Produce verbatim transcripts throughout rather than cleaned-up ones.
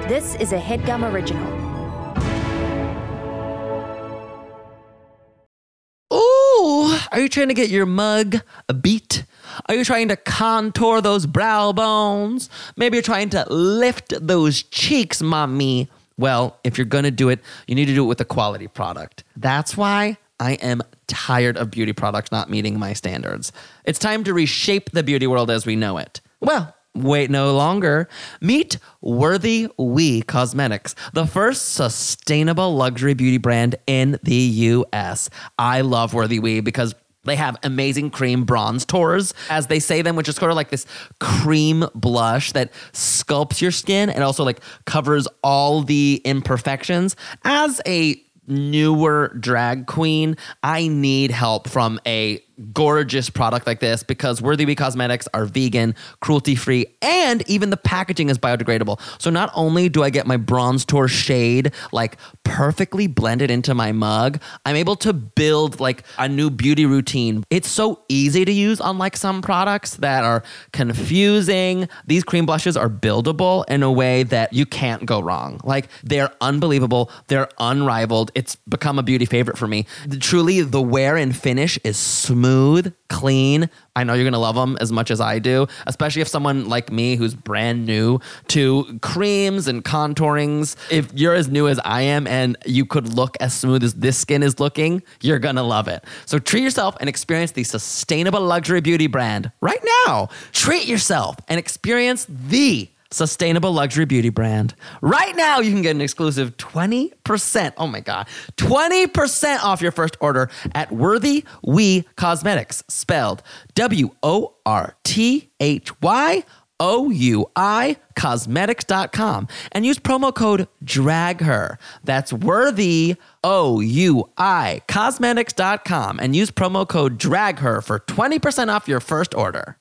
This is a HeadGum original. Ooh, are you trying to get your mug a beat? Are you trying to contour those brow bones? Maybe you're trying to lift those cheeks, mommy. Well, if you're going to do it, you need to do it with a quality product. That's why I am tired of beauty products not meeting my standards. It's time to reshape the beauty world as we know it. Well, wait no longer. Meet Worthy We Cosmetics, the first sustainable luxury beauty brand in the U S. I love Worthy We because they have amazing cream bronze tours, as they say them, which is sort of like this cream blush that sculpts your skin and also like covers all the imperfections. As a newer drag queen, I need help from a gorgeous product like this because Worthy We Cosmetics are vegan, cruelty-free, and even the packaging is biodegradable. So not only do I get my bronze tour shade like perfectly blended into my mug, I'm able to build like a new beauty routine. It's so easy to use, unlike some products that are confusing. These cream blushes are buildable in a way that you can't go wrong. Like, they're unbelievable. They're unrivaled. It's become a beauty favorite for me. Truly, the wear and finish is smooth. Smooth, clean. I know you're going to love them as much as I do, especially if someone like me who's brand new to creams and contourings. If you're as new as I am and you could look as smooth as this skin is looking, you're going to love it. So treat yourself and experience the sustainable luxury beauty brand right now. Treat yourself and experience the sustainable luxury beauty brand. Right now, you can get an exclusive twenty percent, oh my God, twenty percent off your first order at Worthy We Cosmetics, spelled W O R T H Y O U I cosmetics dot com, and use promo code DRAGHER. That's Worthy, O U I, cosmetics dot com, and use promo code DRAGHER for twenty percent off your first order.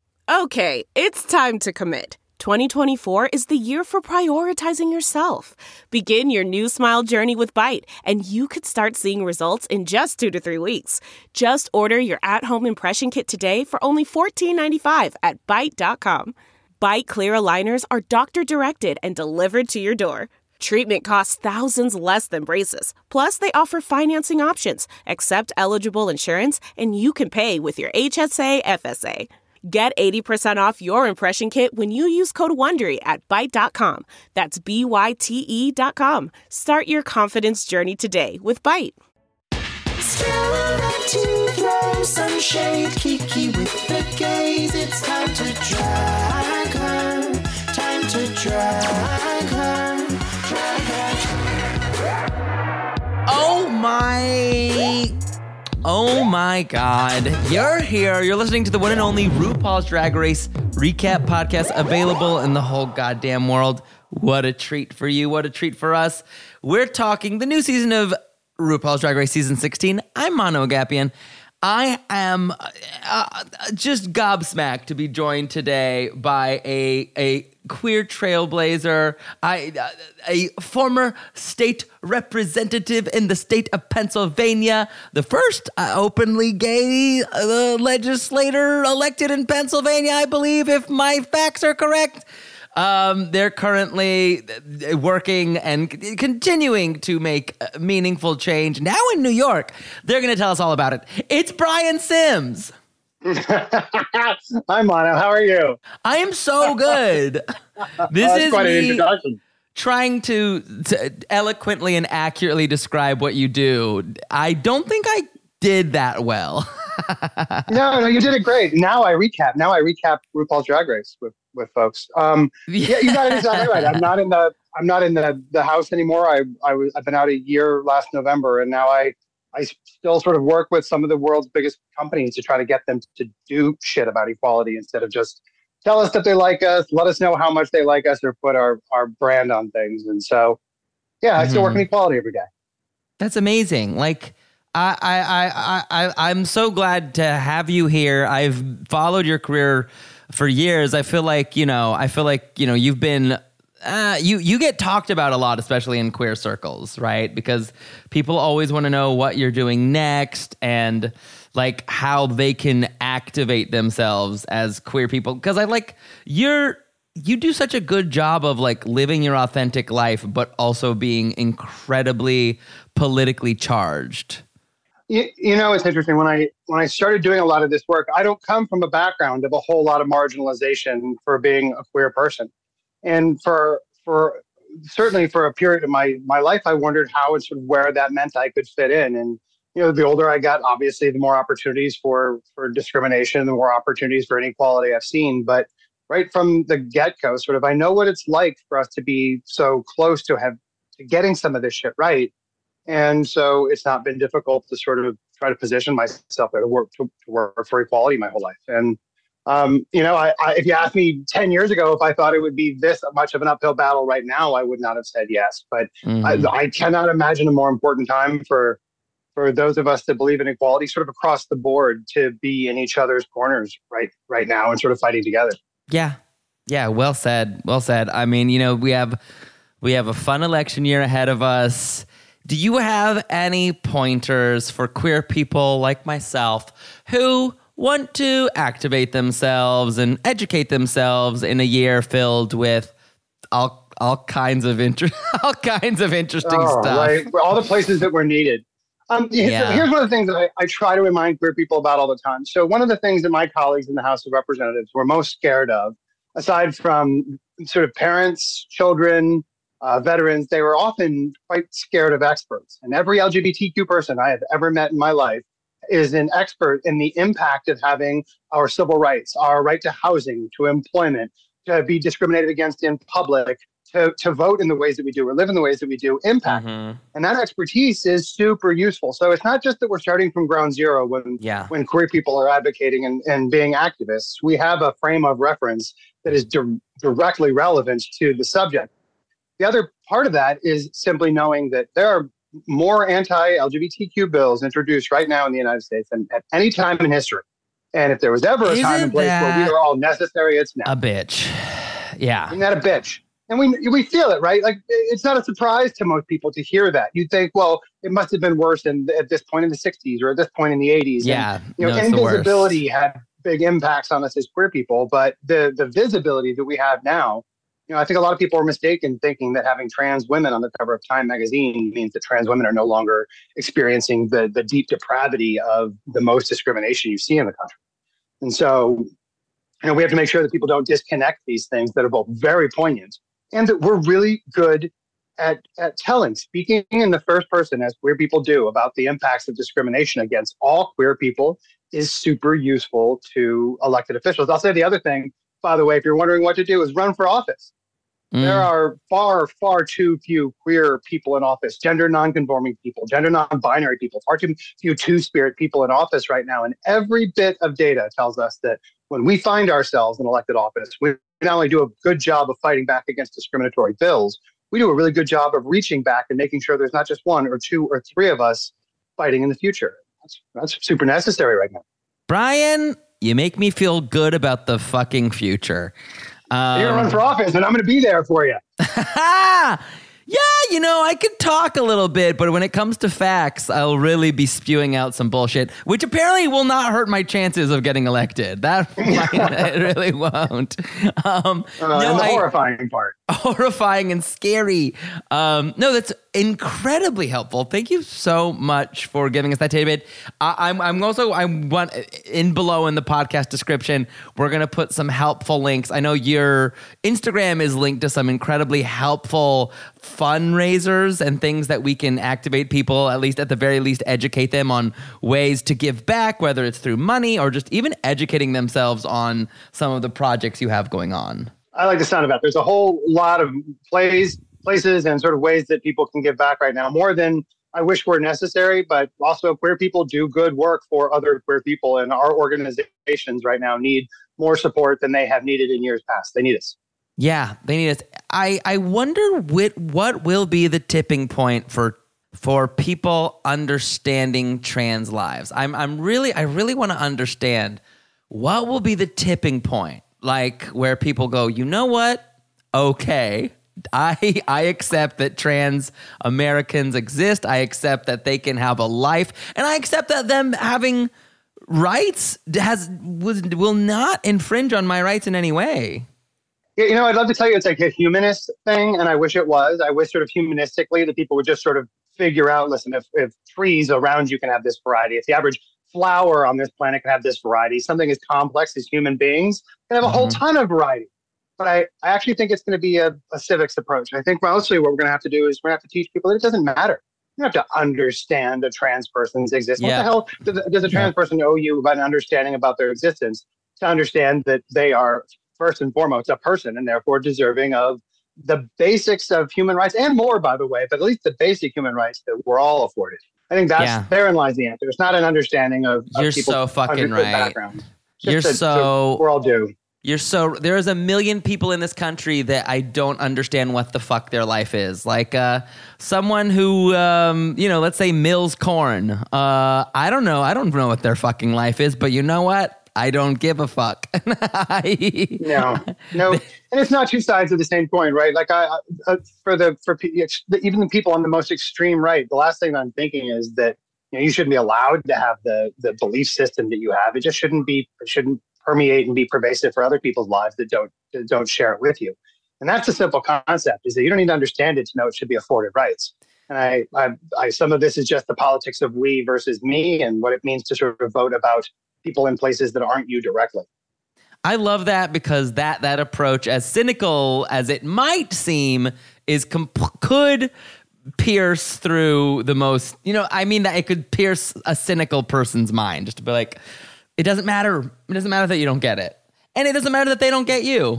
Okay, it's time to commit. twenty twenty-four is the year for prioritizing yourself. Begin your new smile journey with Byte, and you could start seeing results in just two to three weeks. Just order your at-home impression kit today for only fourteen ninety-five at byte dot com. Byte clear aligners are doctor-directed and delivered to your door. Treatment costs thousands less than braces. Plus, they offer financing options, accept eligible insurance, and you can pay with your H S A F S A. Get eighty percent off your impression kit when you use code WONDERY at byte dot com. That's B Y T E dot com. Start your confidence journey today with Byte. To throw some shade, Kiki with the gaze. It's time to drag her. Time to drag her. Drag her. Oh my... Oh my God, you're here. You're listening to the one and only RuPaul's Drag Race recap podcast, available in the whole goddamn world. What a treat for you. What a treat for us. We're talking the new season of RuPaul's Drag Race season sixteen. I'm Mano Agapian. I am uh, just gobsmacked to be joined today by a a queer trailblazer, I, uh, a former state representative in the state of Pennsylvania, the first uh, openly gay uh, legislator elected in Pennsylvania, I believe, if my facts are correct. Um, they're currently working and c- continuing to make meaningful change. Now in New York, they're going to tell us all about it. It's Brian Sims. Hi, Mono. How are you? I am so good. This oh, is quite me an introduction. Trying to, to eloquently and accurately describe what you do. I don't think I did that well. no, no, you did it great. Now I recap. Now I recap RuPaul's Drag Race with, with folks. Um, yeah, you got it exactly right. I'm not in the I'm not in the, the house anymore. I I was I've been out a year last November, and now I I still sort of work with some of the world's biggest companies to try to get them to do shit about equality instead of just tell us that they like us, let us know how much they like us, or put our, our brand on things. And so, yeah, I mm-hmm. still work in equality every day. That's amazing. Like, I, I, I, I, I'm so glad to have you here. I've followed your career for years. I feel like, you know, I feel like, you know, you've been Uh, you you get talked about a lot, especially in queer circles, right? Because people always want to know what you're doing next and like how they can activate themselves as queer people. Because I like you're you do such a good job of like living your authentic life, but also being incredibly politically charged. You, you know, it's interesting. When I when I started doing a lot of this work, I don't come from a background of a whole lot of marginalization for being a queer person. And for for certainly for a period of my my life, I wondered how and sort of where that meant I could fit in. And you know, the older I got, obviously, the more opportunities for for discrimination, the more opportunities for inequality I've seen. But right from the get-go, sort of, I know what it's like for us to be so close to have to getting some of this shit right. And so it's not been difficult to sort of try to position myself there to work to, to work for equality my whole life. And um, you know, I, I, if you asked me ten years ago if I thought it would be this much of an uphill battle right now, I would not have said yes. But mm-hmm. I, I cannot imagine a more important time for for those of us that believe in equality, sort of across the board, to be in each other's corners right right now and sort of fighting together. Yeah, yeah, well said, well said. I mean, you know, we have we have a fun election year ahead of us. Do you have any pointers for queer people like myself who want to activate themselves and educate themselves in a year filled with all all kinds of inter- all kinds of interesting oh, stuff? Right, all the places that were needed. Um, yeah. Here's one of the things that I, I try to remind queer people about all the time. So one of the things that my colleagues in the House of Representatives were most scared of, aside from sort of parents, children, uh, veterans, they were often quite scared of experts. And every L G B T Q person I have ever met in my life is an expert in the impact of having our civil rights, our right to housing, to employment, to be discriminated against in public, to, to vote in the ways that we do or live in the ways that we do, impact. Mm-hmm. And that expertise is super useful. So it's not just that we're starting from ground zero when, yeah. when queer people are advocating and, and being activists. We have a frame of reference that is di- directly relevant to the subject. The other part of that is simply knowing that there are more anti-L G B T Q bills introduced right now in the United States than at any time in history. And if there was ever a Isn't time and place where we are all necessary, it's now. A bitch. Yeah. Isn't that a bitch? And we we feel it, right? Like, it's not a surprise to most people to hear that. You'd think, well, it must have been worse in, at this point in the sixties or at this point in the eighties. Yeah. And, you know, no, invisibility had big impacts on us as queer people, but the the visibility that we have now, you know, I think a lot of people are mistaken thinking that having trans women on the cover of Time magazine means that trans women are no longer experiencing the the deep depravity of the most discrimination you see in the country. And so, you know, we have to make sure that people don't disconnect these things that are both very poignant and that we're really good at, at telling, speaking in the first person as queer people do about the impacts of discrimination against all queer people is super useful to elected officials. I'll say the other thing, by the way, if you're wondering what to do, is run for office. Mm. There are far, far too few queer people in office, gender non-conforming people, gender non-binary people, far too few two-spirit people in office right now. And every bit of data tells us that when we find ourselves in elected office, we not only do a good job of fighting back against discriminatory bills, we do a really good job of reaching back and making sure there's not just one or two or three of us fighting in the future. That's, that's super necessary right now. Brian, you make me feel good about the fucking future. Um, You're going to run for office, and I'm going to be there for you. Yeah, you know, I could talk a little bit, but when it comes to facts, I'll really be spewing out some bullshit, which apparently will not hurt my chances of getting elected. That it really won't. Um, uh, no, and the I, horrifying part. Horrifying and scary. Um, no, that's incredibly helpful. Thank you so much for giving us that tidbit. I, I'm, I'm also, I want in below in the podcast description, we're going to put some helpful links. I know your Instagram is linked to some incredibly helpful fundraisers and things that we can activate people, at least at the very least, educate them on ways to give back, whether it's through money or just even educating themselves on some of the projects you have going on. I like the sound of that. There's a whole lot of plays, places and sort of ways that people can give back right now, more than I wish were necessary, but also queer people do good work for other queer people, and our organizations right now need more support than they have needed in years past. They need us. Yeah, they need us. I, I wonder what, what will be the tipping point for for people understanding trans lives. I'm I'm really I really want to understand what will be the tipping point, like where people go, you know what? Okay, I I accept that trans Americans exist. I accept that they can have a life, and I accept that them having rights has was will not infringe on my rights in any way. Yeah, you know, I'd love to tell you it's like a humanist thing, and I wish it was. I wish sort of humanistically that people would just sort of figure out, listen, if, if trees around you can have this variety, if the average flower on this planet can have this variety, something as complex as human beings can have a whole Mhm. ton of variety. But I, I actually think it's going to be a, a civics approach. I think mostly what we're going to have to do is we're going to have to teach people that it doesn't matter. You don't have to understand a trans person's existence. Yeah. What the hell does, does a trans person owe you about an understanding about their existence to understand that they are first and foremost a person and therefore deserving of the basics of human rights and more, by the way, but at least the basic human rights that we're all afforded. I think that's Yeah. therein lies the answer. It's not an understanding of, of You're people's so fucking understood right. background. It's You're just that- so- we're all due. You're so there's a million people in this country that I don't understand what the fuck their life is. Like uh, someone who, um, you know, let's say mills corn. Uh, I don't know. I don't know what their fucking life is, but you know what? I don't give a fuck. No, no, and it's not two sides of the same coin, right? Like I, uh, for the for pe- it's- even the people on the most extreme right, the last thing I'm thinking is that you know you shouldn't be allowed to have the the belief system that you have. It just shouldn't be. It shouldn't permeate and be pervasive for other people's lives that don't that don't share it with you. And that's the simple concept: is that you don't need to understand it to know it should be afforded rights. And I, I, I some of this is just the politics of we versus me, and what it means to sort of vote about people in places that aren't you directly. I love that because that that approach, as cynical as it might seem, is comp- could pierce through the most. You know, I mean that it could pierce a cynical person's mind, just to be like, it doesn't matter. It doesn't matter that you don't get it, and it doesn't matter that they don't get you.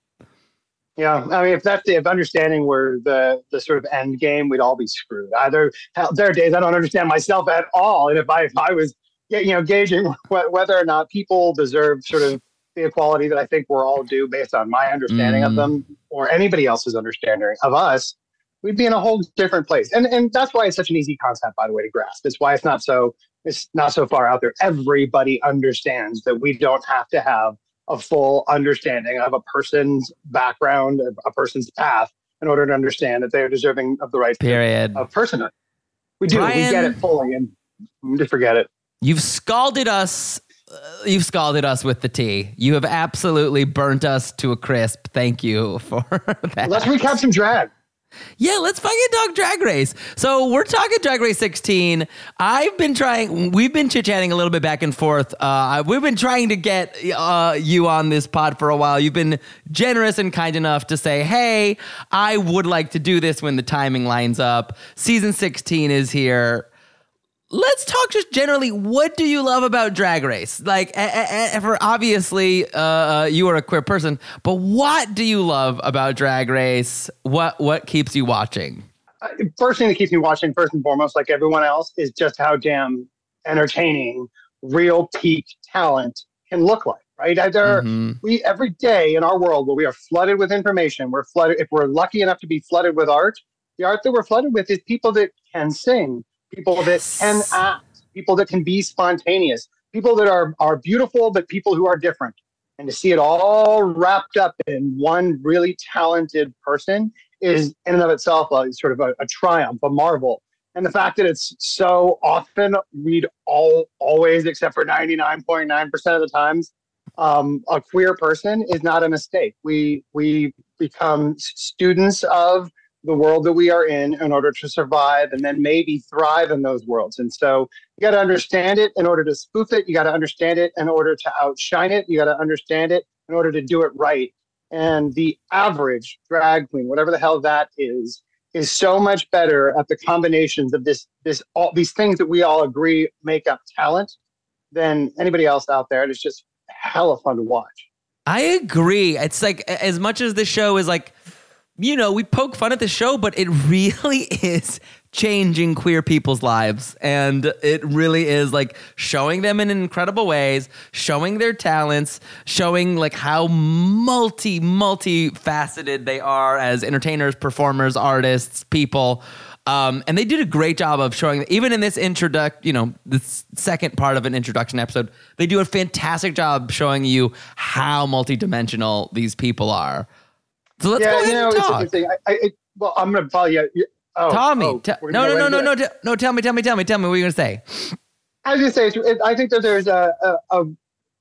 Yeah, I mean, if that's the if understanding were the the sort of end game, we'd all be screwed. Either hell, there are days I don't understand myself at all, and if I if I was you know gauging wh- whether or not people deserve sort of the equality that I think we're all due based on my understanding Mm. of them or anybody else's understanding of us, we'd be in a whole different place. And and that's why it's such an easy concept, by the way, to grasp. It's why it's not so it's not so far out there. Everybody understands that we don't have to have a full understanding of a person's background, of a person's path, in order to understand that they are deserving of the rights Period. of personhood. We do. Brian, we get it fully, and we just forget it. You've scalded us. Uh, you've scalded us with the tea. You have absolutely burnt us to a crisp. Thank you for that. Let's recap some drag. Yeah, let's fucking talk Drag Race. So we're talking Drag Race sixteen. I've been trying, we've been chit-chatting a little bit back and forth. Uh, we've been trying to get uh, you on this pod for a while. You've been generous and kind enough to say, hey, I would like to do this when the timing lines up. Season sixteen is here. Let's talk just generally. What do you love about Drag Race? Like, a- a- a- for obviously, uh, you are a queer person, but what do you love about Drag Race? What what keeps you watching? Uh, First thing that keeps me watching, first and foremost, like everyone else, is just how damn entertaining real peak talent can look like. Right? Uh, There, Mhm. we every day in our world where we are flooded with information, we're flooded. If we're lucky enough to be flooded with art, the art that we're flooded with is people that can sing, people that can act, people that can be spontaneous, people that are are beautiful, but people who are different. And to see it all wrapped up in one really talented person is in and of itself a, sort of a, a triumph, a marvel. And the fact that it's so often, we'd all always, except for ninety-nine point nine percent of the times, um, a queer person is not a mistake. We we become s- students of the world that we are in in order to survive and then maybe thrive in those worlds. And so you got to understand it in order to spoof it. You got to understand it in order to outshine it. You got to understand it in order to do it right. And the average drag queen, whatever the hell that is, is so much better at the combinations of this, this, all these things that we all agree make up talent than anybody else out there. And it's just hella fun to watch. I agree. It's like, as much as the show is like, you know, we poke fun at the show, but it really is changing queer people's lives. And it really is like showing them in incredible ways, showing their talents, showing like how multi, multi-faceted they are as entertainers, performers, artists, people. Um, and they did a great job of showing, even in this introduc, you know, this second part of an introduction episode, they do a fantastic job showing you how multidimensional these people are. So let's yeah, go ahead you know, and it's talk. interesting. I, I, it, well, I'm going to follow you. you oh, Tommy, oh, te- we're no, gonna no, go no, no, into no, it. te- no. Tell me, tell me, tell me, tell me what you're gonna say. I was going to say, it's, it, I think that there's a, a, a,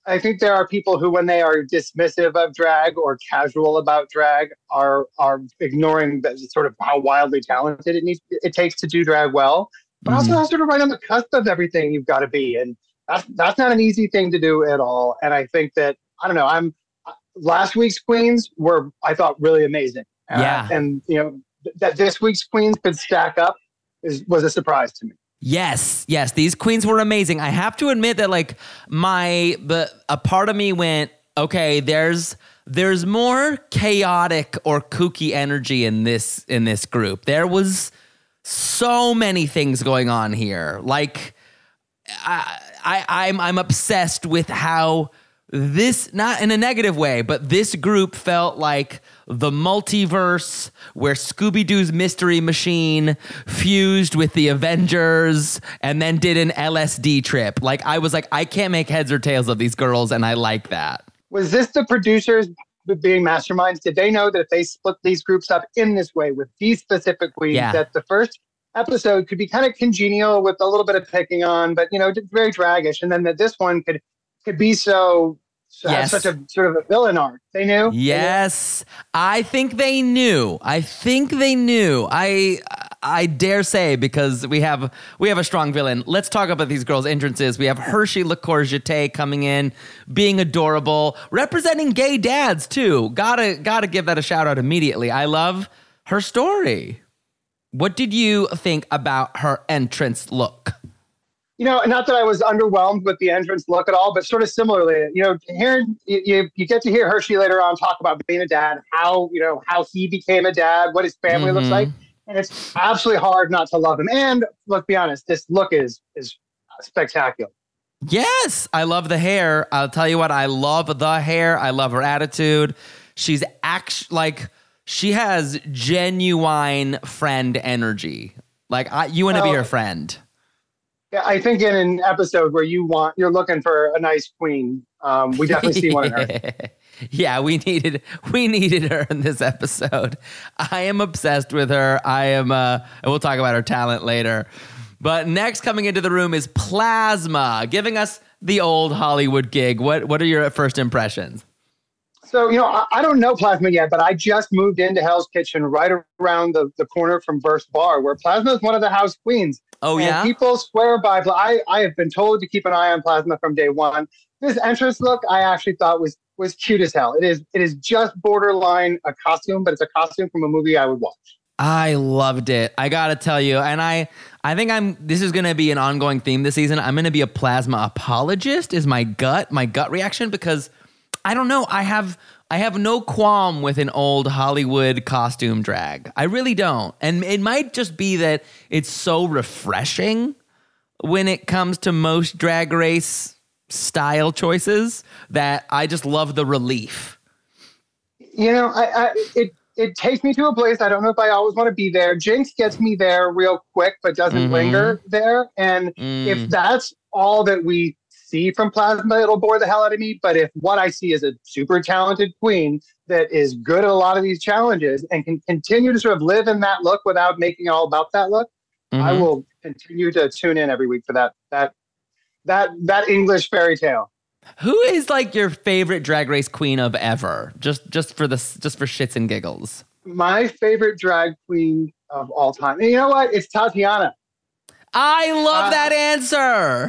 I think there are people who, when they are dismissive of drag or casual about drag, are are ignoring the, sort of how wildly talented it needs it takes to do drag well, but Mhm. also sort of right on the cusp of everything you've got to be, and that's that's not an easy thing to do at all. And I think that I don't know. I'm last week's queens were I thought really amazing. Uh, Yeah. and you know th- that this week's queens could stack up is was a surprise to me. Yes, yes, these queens were amazing. I have to admit that, like, my but a part of me went, okay, there's there's more chaotic or kooky energy in this in this group. There was so many things going on here. Like, I, I I'm I'm obsessed with how this, not in a negative way, but this group felt like the multiverse where Scooby-Doo's Mystery Machine fused with the Avengers and then did an L S D trip. Like, I was like, I can't make heads or tails of these girls, and I like that. Was this the producers being masterminds? Did they know that if they split these groups up in this way with these specific queens, Yeah. that the first episode could be kind of congenial with a little bit of picking on, but you know, very draggish, and then that this one could could be so, so Yes. such a sort of a villain arc? They knew. Yes, I think they knew. I think they knew. I I dare say, because we have we have a strong villain. Let's talk about these girls' entrances. We have Hershey LaCourgette coming in, being adorable, representing gay dads too. Gotta gotta give that a shout out immediately. I love her story. What did you think about her entrance look? You know, not that I was underwhelmed with the entrance look at all, but sort of similarly, you know, here you, you, you get to hear Hershey later on talk about being a dad, how, you know, how he became a dad, what his family Mm-hmm. looks like. And it's absolutely hard not to love him. And let's be honest, this look is is spectacular. Yes, I love the hair. I'll tell you what, I love the hair. I love her attitude. She's act like she has genuine friend energy. Like, I, you want to be Well, her friend. Yeah, I think in an episode where you want, you're looking for a nice queen, um, we definitely see one in her. Yeah, we needed we needed her in this episode. I am obsessed with her. I am, uh, and we'll talk about her talent later. But next coming into the room is Plasma, giving us the old Hollywood gig. What what are your first impressions? So, you know, I, I don't know Plasma yet, but I just moved into Hell's Kitchen right around the, the corner from Burst Bar, where Plasma is one of the house queens. Oh, And yeah? people swear by, I, I have been told to keep an eye on Plasma from day one. This entrance look, I actually thought was was cute as hell. It is it is just borderline a costume, but it's a costume from a movie I would watch. I loved it. I gotta tell you, and I, I think I'm. This is gonna be an ongoing theme this season. I'm gonna be a Plasma apologist. Is my gut, my gut reaction, because I don't know. I have, I have no qualm with an old Hollywood costume drag. I really don't, and it might just be that it's so refreshing when it comes to most Drag Race style choices that I just love the relief. You know, I, I it it takes me to a place I don't know if I always want to be there. Jinx gets me there real quick, but doesn't Mhm. linger there. And Mm. if that's all that we see from Plasma, it'll bore the hell out of me. But if what I see is a super talented queen that is good at a lot of these challenges and can continue to sort of live in that look without making it all about that look, I Mhm. will continue to tune in every week for that that that that English fairy tale. Who is like your favorite Drag Race queen of ever? Just just for this, just for shits and giggles. My favorite drag queen of all time. And you know what? It's Tatiana. I love Uh, that answer.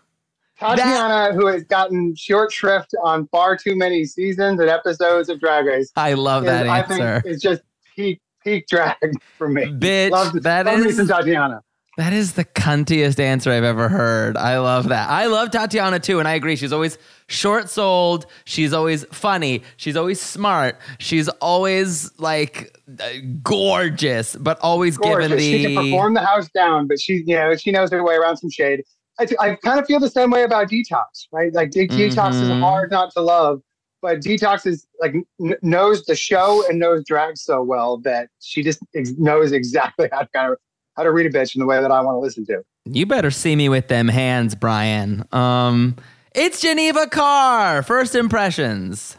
Tatiana, who has gotten short shrift on far too many seasons and episodes of Drag Race, I love is, that I answer. think is just peak peak drag for me. Bitch, love, that love me is- some Tatiana. That is the cuntiest answer I've ever heard. I love that. I love Tatiana too, and I agree. She's always short-souled. She's always funny. She's always smart. She's always like uh, gorgeous, but always Gorgeous. given the. She can perform the house down, but she, you know, she knows her way around some shade. I, I kind of feel the same way about Detox, right? Like De- Detox is Mhm. hard not to love, but Detox is like n- knows the show and knows drag so well that she just ex- knows exactly how to kind of how to read a bitch in the way that I want to listen to. You better see me with them hands, Brian. Um, it's Geneva Carr. First impressions.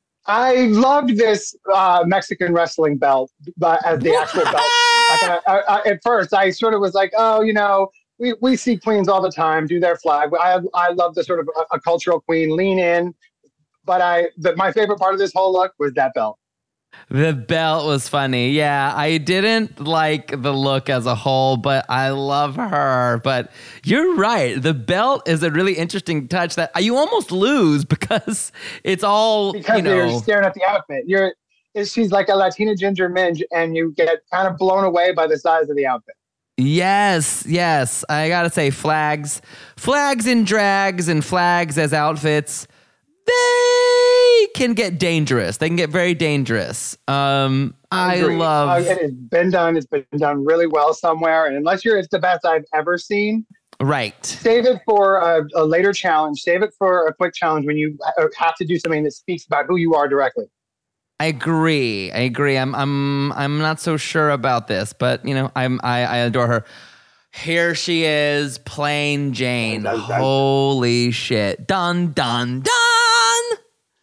I loved this uh, Mexican wrestling belt uh, as the actual belt. Like, I, I, I, at first, I sort of was like, oh, you know, we, we see queens all the time do their flag. I I love the sort of a, a cultural queen lean in, but I but my favorite part of this whole look was that belt. The belt was funny. Yeah, I didn't like the look as a whole, but I love her. But you're right. The belt is a really interesting touch that you almost lose because it's all, because you know. You're staring at the outfit. You're she's like a Latina Ginger Minj, and you get kind of blown away by the size of the outfit. Yes, yes. I gotta say, flags, flags in drags and flags as outfits, they can get dangerous. They can get very dangerous. Um, I, I love. Uh, it has been done. It's been done really well somewhere, and unless you're, it's the best I've ever seen. Right. Save it for a, a later challenge. Save it for a quick challenge when you have to do something that speaks about who you are directly. I agree. I agree. I'm I'm I'm not so sure about this, but you know, I'm I, I adore her. Here she is, Plain Jane. Dun, dun, dun. Holy shit. Dun dun dun.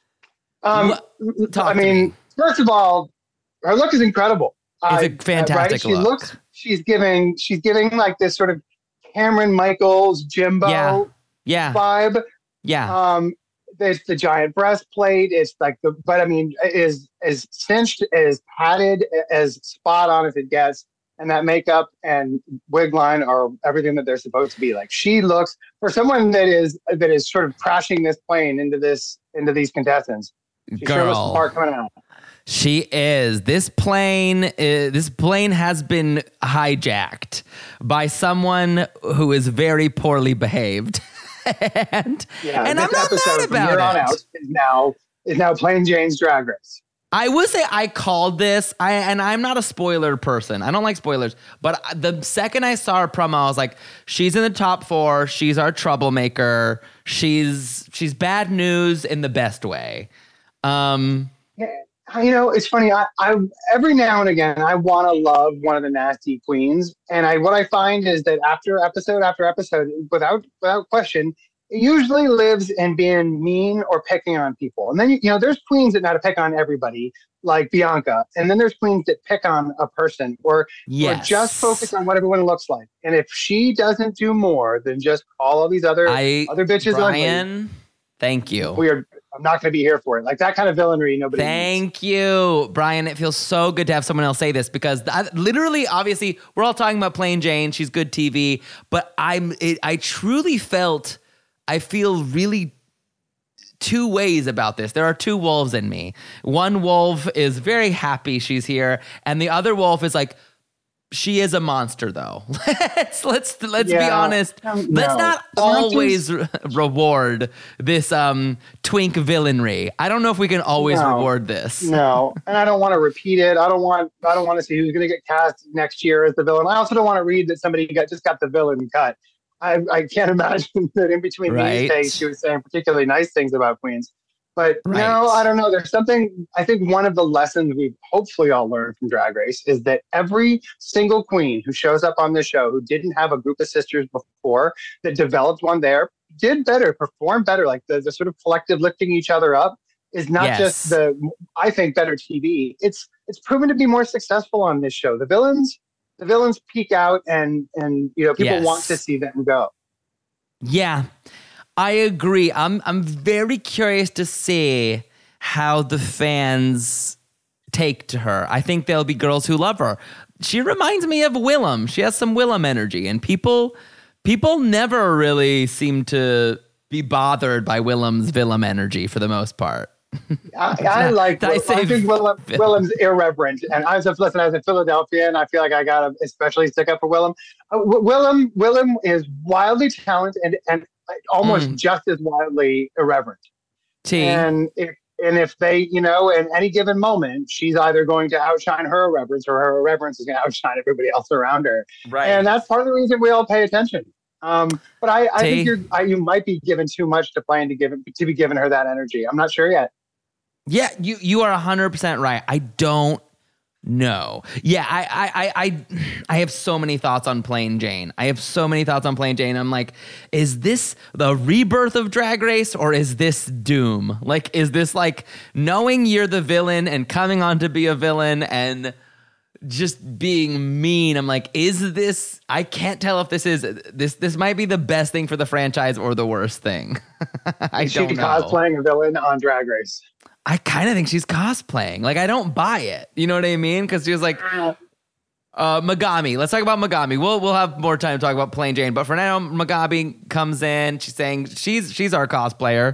Um Talk I to mean, me. first of all, her look is incredible. It's Uh, a fantastic right? She look. looks she's giving she's giving like this sort of Cameron Michaels Jimbo Yeah. Yeah. vibe. Yeah. Um There's the giant breastplate. It's like the, but I mean, is as cinched, as padded, as spot on as it gets. And that makeup and wig line are everything that they're supposed to be. Like, she looks, for someone that is that is sort of crashing this plane into this into these contestants. She sure looks the Girl. part coming out. She is. This plane, uh, this plane has been hijacked by someone who is very poorly behaved. and Yeah, and this I'm not episode mad from about here it. on out is now is now Plain Jane's Drag Race. I would say I called this, I and I'm not a spoiler person. I don't like spoilers. But the second I saw her promo, I was like, she's in the top four. She's our troublemaker. She's she's bad news in the best way. Um, Yeah, you know, it's funny. I, I every now and again I want to love one of the nasty queens, and I what I find is that after episode after episode, without without question, it usually lives in being mean or picking on people. And then you, you know, there's queens that know how to pick on everybody, like Bianca, and then there's queens that pick on a person or, yes. or just focus on what everyone looks like. And if she doesn't do more than just call all these other I, other bitches Brian, ugly, thank you. we are. I'm not going to be here for it. Like that kind of villainy, nobody needs. Thank you, Brian. It feels so good to have someone else say this because I, literally, obviously, we're all talking about Plain Jane. She's good T V, but I'm. It, I truly felt. I feel really two ways about this. There are two wolves in me. One wolf is very happy she's here, and the other wolf is like, she is a monster, though. let's let's let's be Yeah. honest. Um, let's no. not The monsters- always re- reward this um twink villainry. I don't know if we can always No. reward this. No, and I don't want to repeat it. I don't want. I don't want to see who's going to get cast next year as the villain. I also don't want to read that somebody got just got the villain cut. I, I can't imagine that in between Right. these days she was saying particularly nice things about queens. But Right. no, I don't know. There's something. I think one of the lessons we've hopefully all learned from Drag Race is that every single queen who shows up on this show who didn't have a group of sisters before that developed one there did better, performed better. Like the, the sort of collective lifting each other up is not Yes. just the, I think, better T V. It's it's proven to be more successful on this show. The villains, the villains peak out, and and you know people Yes. want to see them go. Yeah, I agree. I'm I'm very curious to see how the fans take to her. I think there'll be girls who love her. She reminds me of Willem. She has some Willem energy, and people people never really seem to be bothered by Willem's Willem energy for the most part. I, I like. Did I I, say think Willem, Phil? Willem's irreverent, and I was listen. I was in Philadelphia, and I feel like I got to especially stick up for Willem. Uh, W- Willem, Willem is wildly talented and and almost Mm. just as wildly irreverent. T. And if and if they, you know, in any given moment, she's either going to outshine her irreverence, or her irreverence is going to outshine everybody else around her. Right. And that's part of the reason we all pay attention. Um, but I, I T. think you're, I, you might be given too much to plan to give to be giving her that energy. I'm not sure yet. Yeah, you you are one hundred percent right. I don't know. Yeah, I, I I I I have so many thoughts on Plain Jane. I have so many thoughts on Plain Jane. I'm like, is this the rebirth of Drag Race or is this doom? Like, is this like knowing you're the villain and coming on to be a villain and just being mean. I'm like, is this, I can't tell if this is, this This might be the best thing for the franchise or the worst thing. I Is she don't know. cosplaying a villain on Drag Race? I kind of think she's cosplaying. Like, I don't buy it. You know what I mean? Because she was like, uh, Megami. Let's talk about Megami. We'll we'll have more time to talk about Plain Jane. But for now, Megami comes in. She's saying she's she's our cosplayer.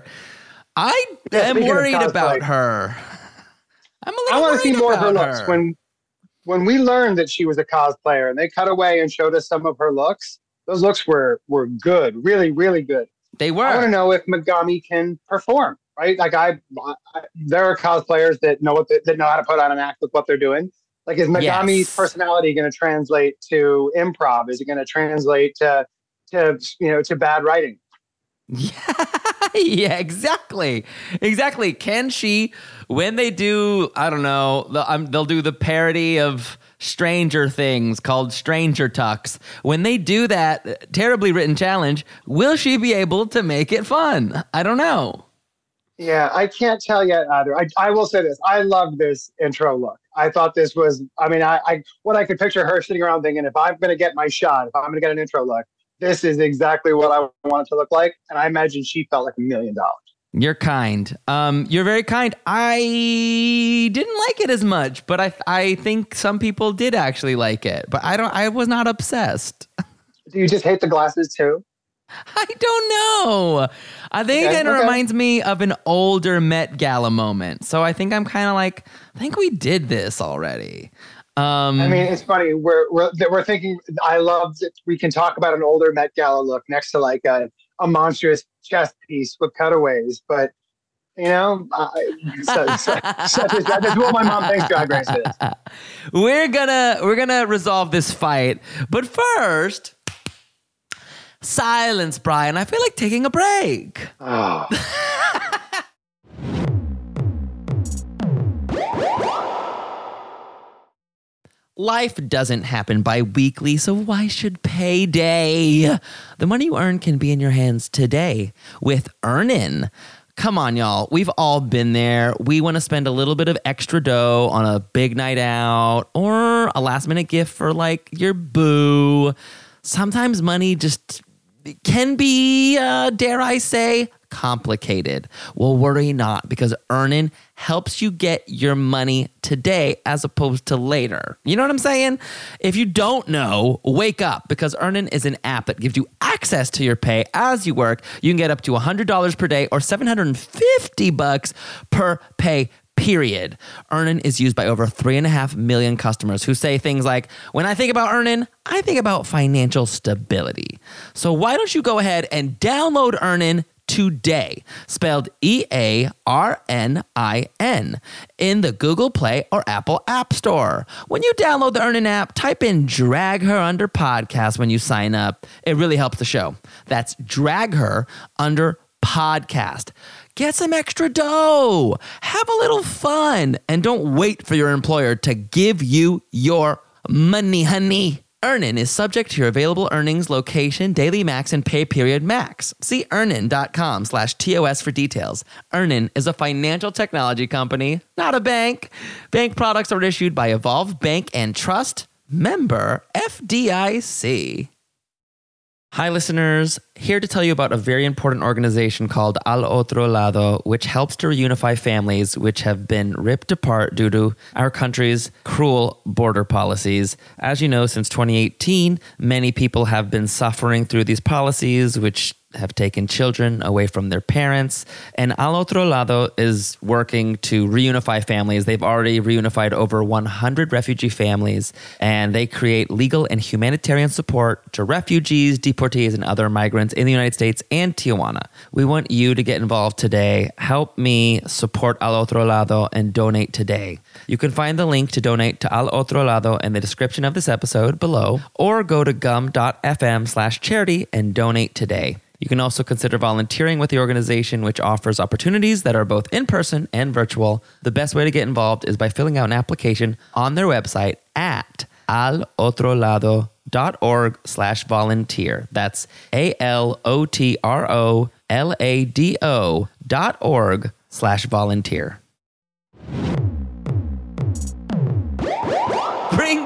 I Yeah, am speaking of worried cosplay, about her. I'm a little I want to see worried more of her about looks. her. When when we learned that she was a cosplayer and they cut away and showed us some of her looks, those looks were were good, really, really good. They were. I want to know if Megami can perform, right? Like I, I there are cosplayers that know what they, that know how to put on an act with what they're doing. Like, is Megami's Yes. personality going to translate to improv? Is it going to translate to to you know to bad writing? Yeah, yeah, exactly, exactly. Can she, when they do, I don't know, the, um, they'll do the parody of Stranger Things called Stranger Tucks. When they do that terribly written challenge, will she be able to make it fun? I don't know. Yeah, I can't tell yet either. I, I will say this. I love this intro look. I thought this was, I mean, I, I what I could picture her sitting around thinking, if I'm going to get my shot, if I'm going to get an intro look, this is exactly what I want it to look like. And I imagine she felt like a million dollars. You're kind. Um, you're very kind. I didn't like it as much, but I I think some people did actually like it. But I don't. I was not obsessed. Do you just hate the glasses too? I don't know. I think Okay, it okay. reminds me of an older Met Gala moment. So I think I'm kind of like, I think we did this already. Um, I mean, it's funny. We're we're that we're thinking. I love that we can talk about an older Met Gala look next to like a, a monstrous chest piece with cutaways, but you know, I, so, so, such as that. That's what my mom thinks Drag Race is. we're gonna we're gonna resolve this fight, but first, silence, Brian. I feel like taking a break. Oh. Life doesn't happen bi-weekly, so why should payday? The money you earn can be in your hands today with Earnin. Come on, y'all. We've all been there. We want to spend a little bit of extra dough on a big night out or a last minute gift for like your boo. Sometimes money just can be, uh, dare I say, complicated. Well, worry not, because Earnin helps you get your money today as opposed to later. You know what I'm saying? If you don't know, wake up, because Earnin is an app that gives you access to your pay as you work. You can get up to one hundred dollars per day or seven hundred fifty bucks per pay period. Earnin is used by over three and a half million customers who say things like, when I think about Earnin, I think about financial stability. So why don't you go ahead and download Earnin today, spelled E A R N I N, in the Google Play or Apple App Store. When you download the Earnin app, type in Drag Her Under Podcast when you sign up. It really helps the show. That's Drag Her Under Podcast. Get some extra dough. Have a little fun. And don't wait for your employer to give you your money, honey. Earnin is subject to your available earnings, location, daily max, and pay period max. See earnin.com slash TOS for details. Earnin is a financial technology company, not a bank. Bank products are issued by Evolve Bank and Trust, member F D I C. Hi, listeners. Here to tell you about a very important organization called Al Otro Lado, which helps to reunify families which have been ripped apart due to our country's cruel border policies. As you know, since twenty eighteen, many people have been suffering through these policies, which have taken children away from their parents. And Al Otro Lado is working to reunify families. They've already reunified over one hundred refugee families, and they create legal and humanitarian support to refugees, deportees, and other migrants in the United States and Tijuana. We want you to get involved today. Help me support Al Otro Lado and donate today. You can find the link to donate to Al Otro Lado in the description of this episode below, or go to gum.fm slash charity and donate today. You can also consider volunteering with the organization, which offers opportunities that are both in-person and virtual. The best way to get involved is by filling out an application on their website at alotrolado dot org slash volunteer. That's A-L-O-T-R-O-L-A-D-O dot org slash volunteer. Bring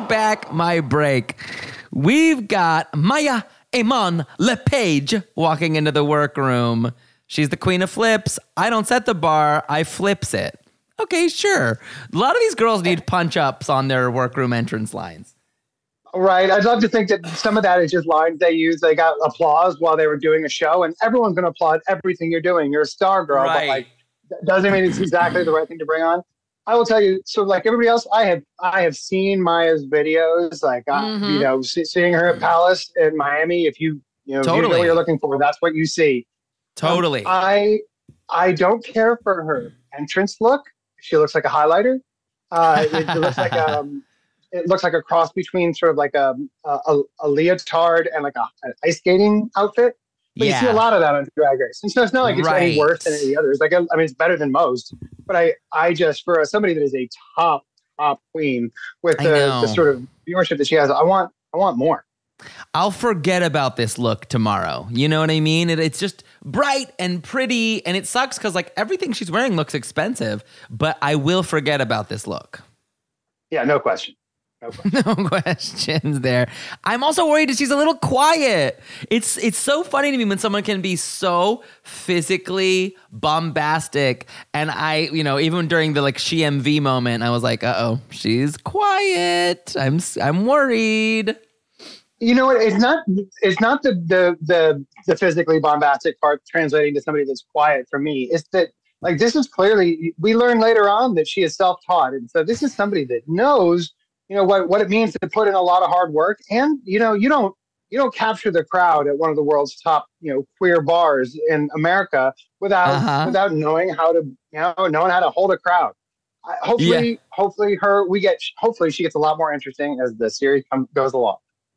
back my break. We've got Maya Iman LePage walking into the workroom. She's the queen of flips. I don't set the bar, I flips it. Okay, sure. A lot of these girls need punch-ups on their workroom entrance lines. Right. I'd love to think that some of that is just lines they use. They got applause while they were doing a show, and everyone's going to applaud everything you're doing. You're a star girl, Right. but like, that doesn't mean it's exactly the right thing to bring on. I will tell you, so like everybody else, I have I have seen Maya's videos, like Mm-hmm. uh, you know, see, seeing her at Palace in Miami. If you you know, if you know Totally. what you're looking for, that's what you see. Totally. Um, I I don't care for her entrance look. She looks like a highlighter. Uh, it, it looks like um, it looks like a cross between sort of like a a, a leotard and like a, an ice skating outfit. But Yeah. you see a lot of that on Drag Race, and so it's not like it's Right. any worse than any others. Like I, I mean, it's better than most. But I I just for somebody that is a top top queen with I the, know. the sort of viewership that she has, I want I want more. I'll forget about this look tomorrow. You know what I mean? It, it's just bright and pretty, and it sucks because like everything she's wearing looks expensive, but I will forget about this look. Yeah, no question. No question. No questions there. I'm also worried that she's a little quiet. It's it's so funny to me when someone can be so physically bombastic. And I, you know, even during the like she M V moment, I was like, uh oh, she's quiet. I'm s- I'm worried. You know what? It's not. It's not the the the the physically bombastic part translating to somebody that's quiet. For me, it's that like this is clearly we learn later on that she is self-taught, and so this is somebody that knows, you know, what what it means to put in a lot of hard work. And you know, you don't you don't capture the crowd at one of the world's top, you know, queer bars in America without Uh-huh. without knowing how to, you know, knowing how to hold a crowd. I, hopefully, Yeah. hopefully her we get hopefully she gets a lot more interesting as the series come, goes along.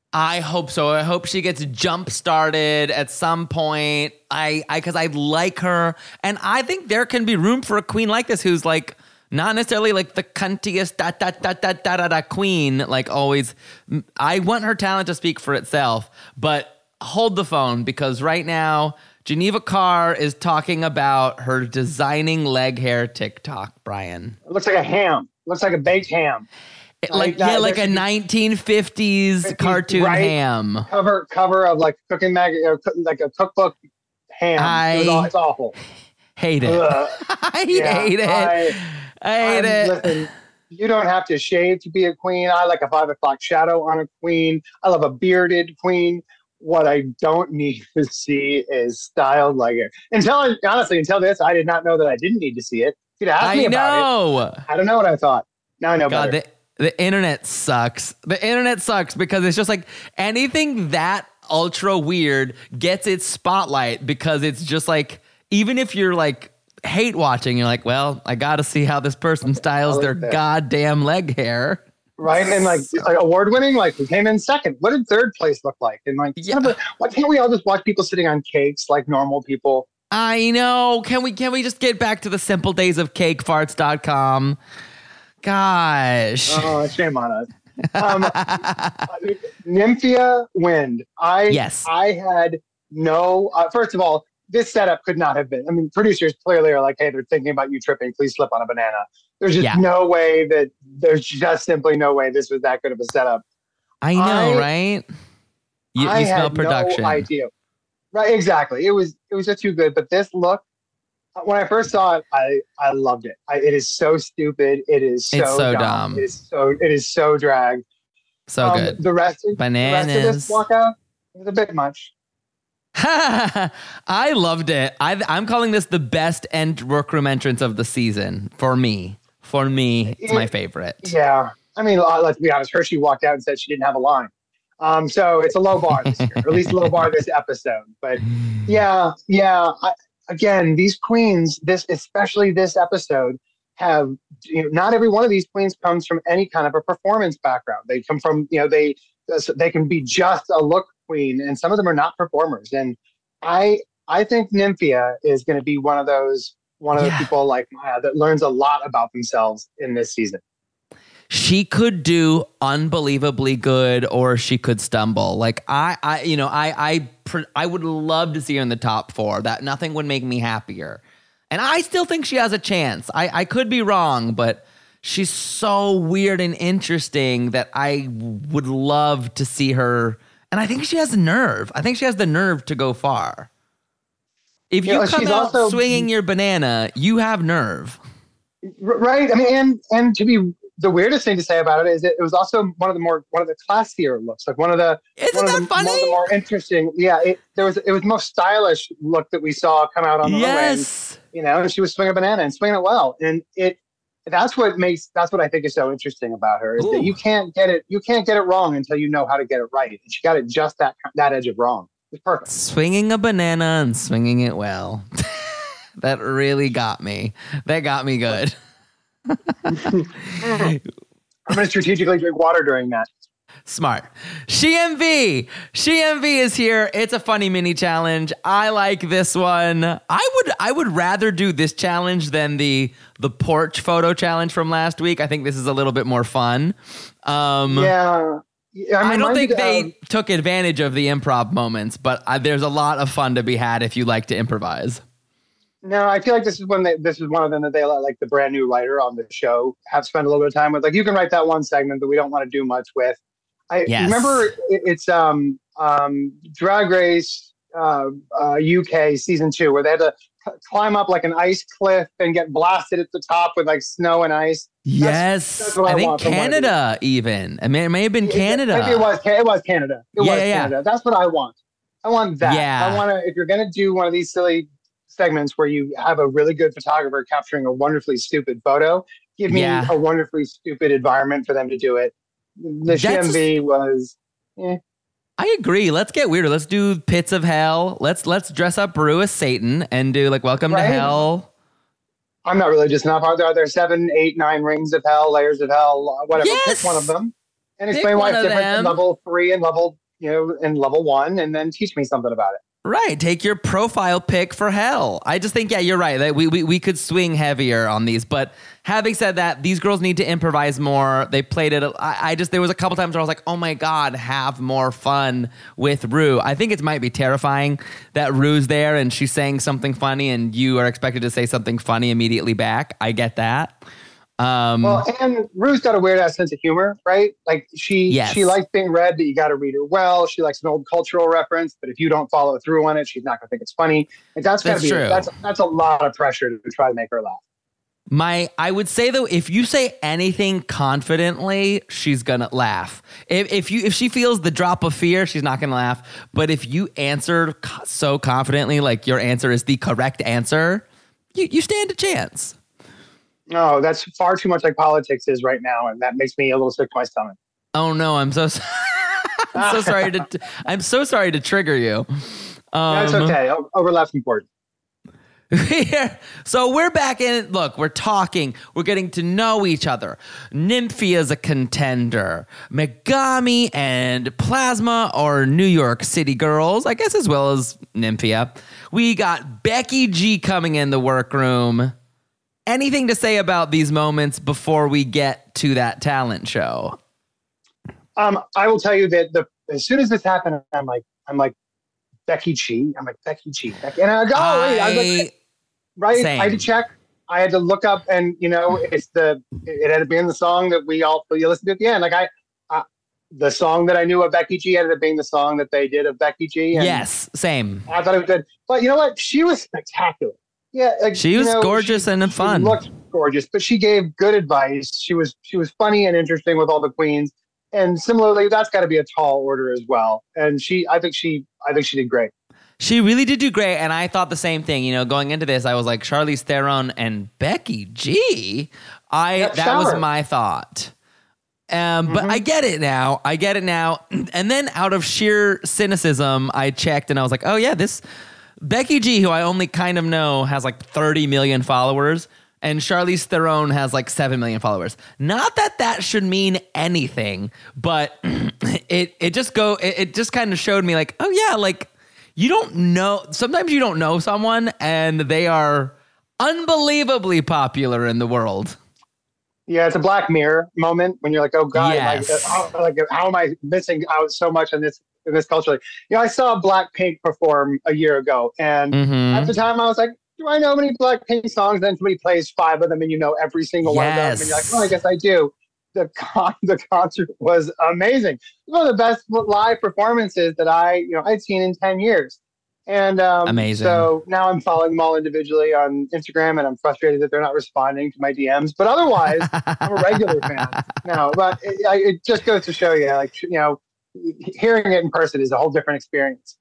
I hope so. I hope she gets jump started at some point. I, I, because I like her, and I think there can be room for a queen like this who's like not necessarily like the cuntiest da da da da da da da queen. Like always, I want her talent to speak for itself. But hold the phone because right now Geneva Carr is talking about her designing leg hair TikTok. Brian, It looks like a ham. It looks like a baked ham. It- Like like that- yeah, like that a should be- nineteen fifties fifties, cartoon right? ham. Cover cover of like cooking mag, or cook- like a cookbook ham. I- It was all, it's awful. Hate it. Ugh. I Yeah, hate it. I, I hate I'm- it. Listen, you don't have to shave to be a queen. I like a five o'clock shadow on a queen. I love a bearded queen. What I don't need to see is styled like it. Until honestly, until this, I did not know that I didn't need to see it. If you'd asked I me about know. it, I don't know what I thought. Now I know God, better. the, the internet sucks. The internet sucks because it's just like anything that ultra weird gets its spotlight because it's just like, even if you're like hate watching, you're like, well, I got to see how this person styles I their like that. goddamn leg hair. Right, and like, like award winning, like we came in second. What did third place look like? And like, Yeah. son of a- why can't we all just watch people sitting on cakes like normal people? I know. Can we can we just get back to the simple days of cake farts dot com? Gosh. Oh, shame on us. Um, Nymphia Wind. I Yes. I had no. Uh, first of all, this setup could not have been. I mean, producers clearly are like, hey, they're thinking about you tripping. Please slip on a banana. There's just Yeah. no way that. There's just simply no way this was that good of a setup. I know, I- right? You, I you smell had production. no idea. Right, exactly. It was it was just too good. But this look, when I first saw it, I I loved it. I, it is so stupid. It is so, It's so dumb. It is so it is so drag. So Um, good. The rest, of, the rest of Bananas. this walkout was a bit much. I loved it. I, I'm calling this the best end workroom entrance of the season for me. For me, it's my favorite. Yeah, I mean, uh, let's be honest. Hershey walked out and said she didn't have a line. Um, so it's a low bar this year, or at least a low bar this episode. But yeah, yeah. I, again, these queens, this especially this episode, have you know, not every one of these queens comes from any kind of a performance background. They come from you know they they can be just a look queen, and some of them are not performers. And I I think Nymphia is going to be one of those one of Yeah. the people like Maya that learns a lot about themselves in this season. She could do unbelievably good, or she could stumble. Like I, I, you know, I, I, pr- I would love to see her in the top four. That nothing would make me happier. And I still think she has a chance. I, I could be wrong, but she's so weird and interesting that I would love to see her. And I think she has the nerve. I think she has the nerve to go far. If you Yeah, come she's out also- swinging your banana, you have nerve. R- Right. I mean, and and to be the weirdest thing to say about it is that it was also one of the more one of the classier looks, like one of the Isn't one of that the, funny? one of the more interesting. Yeah, it, there was it was the most stylish look that we saw come out on the runway. Yes. You know, and she was swinging a banana and swinging it well, and it that's what makes that's what I think is so interesting about her is Ooh. that you can't get it you can't get it wrong until you know how to get it right, and she got it just that that edge of wrong. It's perfect. Swinging a banana and swinging it well. That really got me. That got me good. I'm going to strategically drink water during that. Smart. She M V. She M V is here. It's a funny mini challenge. I like this one. I would I would rather do this challenge than the the porch photo challenge from last week. I think this is a little bit more fun. Um, Yeah. Yeah, I'm I don't think reminded they of- took advantage of the improv moments, but uh, there's a lot of fun to be had if you like to improvise. No, I feel like this is when they, this is one of them that they let like the brand new writer on the show have spent a little bit of time with. Like, you can write that one segment that we don't want to do much with. I Yes. remember it, it's um um Drag Race uh, uh, U K season two where they had to c- climb up like an ice cliff and get blasted at the top with like snow and ice. Yes, that's what I I think want from one of these. Canada even. I mean, it may have been Canada. It, it was it was Canada. It Yeah, was yeah, yeah. Canada. That's what I want. I want that. Yeah. I want to. If you're gonna do one of these silly segments where you have a really good photographer capturing a wonderfully stupid photo, give me Yeah. a wonderfully stupid environment for them to do it. The That's- G M V was. Eh. I agree. Let's get weirder. Let's do Pits of Hell. Let's let's dress up Brew as Satan and do like Welcome Right. to Hell. I'm not religious enough. Are there, are there seven, eight, nine rings of hell, layers of hell, whatever? Yes! Pick one of them and Pick explain why one it's of different them. than level three and level, you know, and level one, and then teach me something about it. Right. Take your profile pic for Hell. I just think, yeah, you're right. That we, we we could swing heavier on these. But having said that, these girls need to improvise more. They played it. I, I just, there was a couple times where I was like, oh my God, have more fun with Rue. I think it might be terrifying that Rue's there and she's saying something funny and you are expected to say something funny immediately back. I get that. Um, Well, and Rue's got a weird ass sense of humor, right? Like she Yes. she likes being read, but you got to read her well. She likes an old cultural reference, but if you don't follow through on it, she's not going to think it's funny. And that's got That's to be true. that's that's a lot of pressure to try to make her laugh. My, I would say though, if you say anything confidently, she's gonna laugh. If if you if she feels the drop of fear, she's not gonna laugh. But if you answer co- so confidently, like your answer is the correct answer, you you stand a chance. No, that's far too much like politics is right now, and that makes me a little sick to my stomach. Oh no, I'm so so- I'm so sorry to I'm so sorry to trigger you. Um, That's okay. O- Overlap's important. Here. So we're back in. Look, we're talking. We're getting to know each other. Nymphia's a contender. Megami and Plasma are New York City girls, I guess, as well as Nymphia. We got Becky G coming in the workroom. Anything to say about these moments before we get to that talent show? Um, I will tell you that the as soon as this happened, I'm like I'm like Becky G. I'm like Becky G. Becky, and I go, oh, wait, I was like, right? Same. I had to check. I had to look up, and you know, it's the it ended up being the song that we all you listened to at the end. Like I, uh, the song that I knew of Becky G ended up being the song that they did of Becky G. And Yes, same. I thought it was good, but you know what? She was spectacular. Yeah, like, She you was know, gorgeous she- and she fun. Looked gorgeous, but she gave good advice. She was she was funny and interesting with all the queens. And similarly, that's got to be a tall order as well. And she, I think she, I think she did great. She really did do great, and I thought the same thing. You know, going into this, I was like, Charlize Theron and Becky G. I Yep, that was shower. my thought. Um, But I get it now. I get it now. And then, out of sheer cynicism, I checked, and I was like, oh yeah, this Becky G, who I only kind of know, has like thirty million followers. And Charlize Theron has like seven million followers. Not that that should mean anything, but it it just go it, it just kind of showed me like, oh yeah, like you don't know. Sometimes you don't know someone, and they are unbelievably popular in the world. Yeah, it's a Black Mirror moment when you're like, oh god, Yes. like, how, like how am I missing out so much in this in this culture? You know, I saw Blackpink perform a year ago, and Mhm. at the time I was like, do I know many Blackpink songs? Then somebody plays five of them and you know every single Yes. one of them. And you're like, oh, I guess I do. The con- the concert was amazing. It was one of the best live performances that I, you know, I'd seen in ten years. And um, Amazing. So now I'm following them all individually on Instagram, and I'm frustrated that they're not responding to my D Ms. But otherwise, I'm a regular fan now. But it, it just goes to show you, like, you know, hearing it in person is a whole different experience.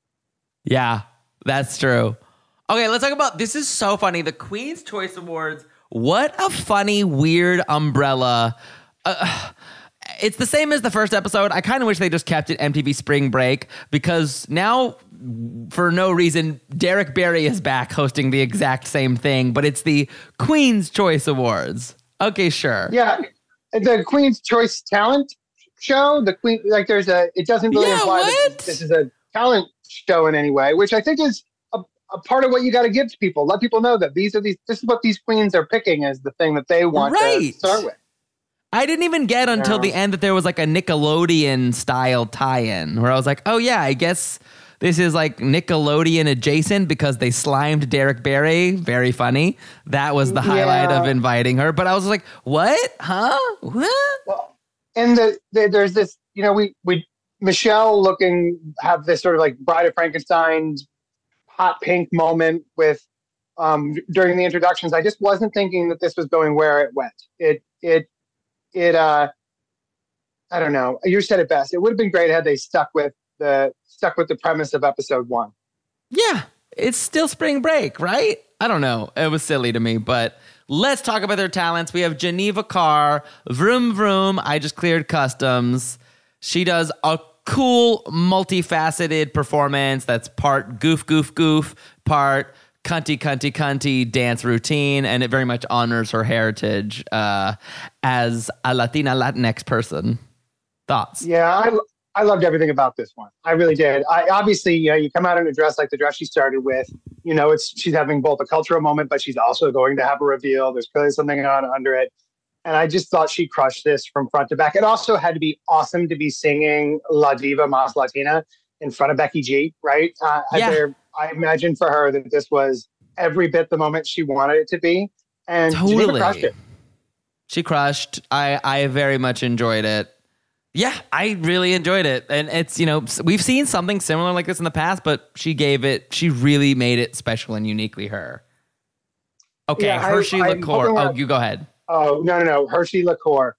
Yeah, that's true. Okay, let's talk about, this is so funny. The Queen's Choice Awards. What a funny, weird umbrella. Uh, it's the same as the first episode. I kind of wish they just kept it M T V Spring Break, because now, for no reason, Derek Barry is back hosting the exact same thing, but it's the Queen's Choice Awards. Okay, sure. Yeah, the Queen's Choice Talent Show. The Queen, like, there's a. It doesn't really Yeah, imply what? that this is a talent show in any way, which I think is a, a part of what you got to give to people. Let people know that these are these. This is what these queens are picking as the thing that they want Right. to start with. I didn't even get until No. the end that there was like a Nickelodeon style tie-in, where I was like, oh yeah, I guess this is like Nickelodeon adjacent because they slimed Derek Barry. Very funny. That was the highlight Yeah. of inviting her. But I was like, what? Huh? What? Well, and the, the, there's this, you know, we we Michelle looking have this sort of like Bride of Frankenstein's hot pink moment with um, during the introductions. I just wasn't thinking that this was going where it went. It it it uh, I don't know. You said it best. It would have been great had they stuck with the stuck with the premise of episode one. Yeah, it's still spring break, right? I don't know. It was silly to me, but let's talk about their talents. We have Geneva Carr, vroom vroom. I just cleared customs. She does a cool, multifaceted performance that's part goof, goof, goof, part cunty, cunty, cunty dance routine, and it very much honors her heritage uh, as a Latina Latinx person. Thoughts? Yeah, I I loved everything about this one. I really did. I obviously, you know, you come out in a dress like the dress she started with. You know, it's she's having both a cultural moment, but she's also going to have a reveal. There's clearly something on under it. And I just thought she crushed this from front to back. It also had to be awesome to be singing La Diva Más Latina in front of Becky G, right? Uh, Yeah. there, I imagine for her that this was every bit the moment she wanted it to be. And Geneva Totally. crushed it. She crushed. I, I very much enjoyed it. Yeah, I really enjoyed it. And it's, you know, we've seen something similar like this in the past, but she gave it, she really made it special and uniquely her. Okay, Yeah, I- Hershey I'm Liqueur. hoping we're- Oh, you go ahead. Oh, no, no, no. Hershey Liqueur.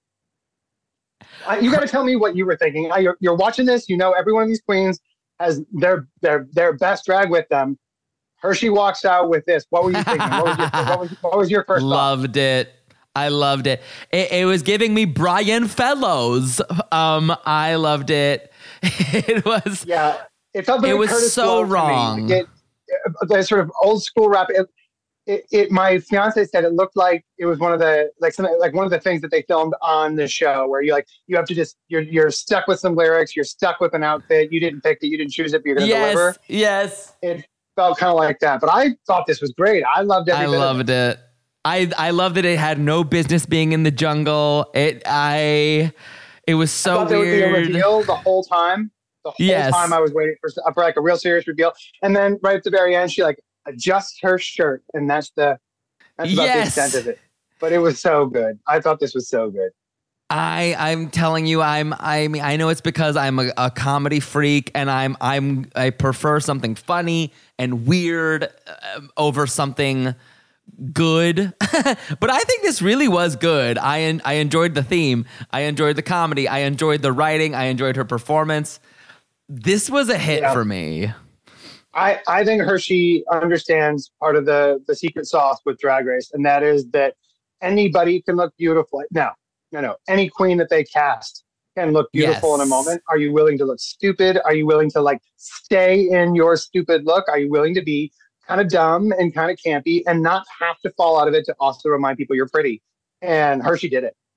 Uh, you got to tell me what you were thinking. Uh, you're, you're watching this. You know, every one of these queens has their their their best drag with them. Hershey walks out with this. What were you thinking? What was your, what was, what was your first thought? Loved it. I loved it. it. It was giving me Brian Fellows. Um, I loved it. It was. Yeah, it felt very It was Curtis so Blow to me. wrong. It, it, the sort of old school rap. It, it, it, my fiance said it looked like it was one of the like something like one of the things that they filmed on the show, where you like you have to just you're you're stuck with some lyrics, you're stuck with an outfit, you didn't pick it, you didn't choose it, but you're gonna Yes. deliver. Yes. It felt kind of like that, but I thought this was great. I loved every I bit of it. loved it. I I love that it had no business being in the jungle. It I it was I so thought there would be a weird. reveal the whole time. The whole Yes. time I was waiting for, for like a real serious reveal, and then right at the very end, she like adjusts her shirt, and that's the that's about Yes. the extent of it. But it was so good. I thought this was so good. I I'm telling you, I'm I mean I know it's because I'm a, a comedy freak and I'm I'm I prefer something funny and weird uh, over something good. But I think this really was good. I en- I enjoyed the theme. I enjoyed the comedy. I enjoyed the writing. I enjoyed her performance. This was a hit Yeah. for me. I, I think Hershey understands part of the, the secret sauce with Drag Race, and that is that anybody can look beautiful. No, no, no. Any queen that they cast can look beautiful in a Yes. moment. Are you willing to look stupid? Are you willing to like stay in your stupid look? Are you willing to be kind of dumb and kind of campy and not have to fall out of it to also remind people you're pretty? And Hershey did it.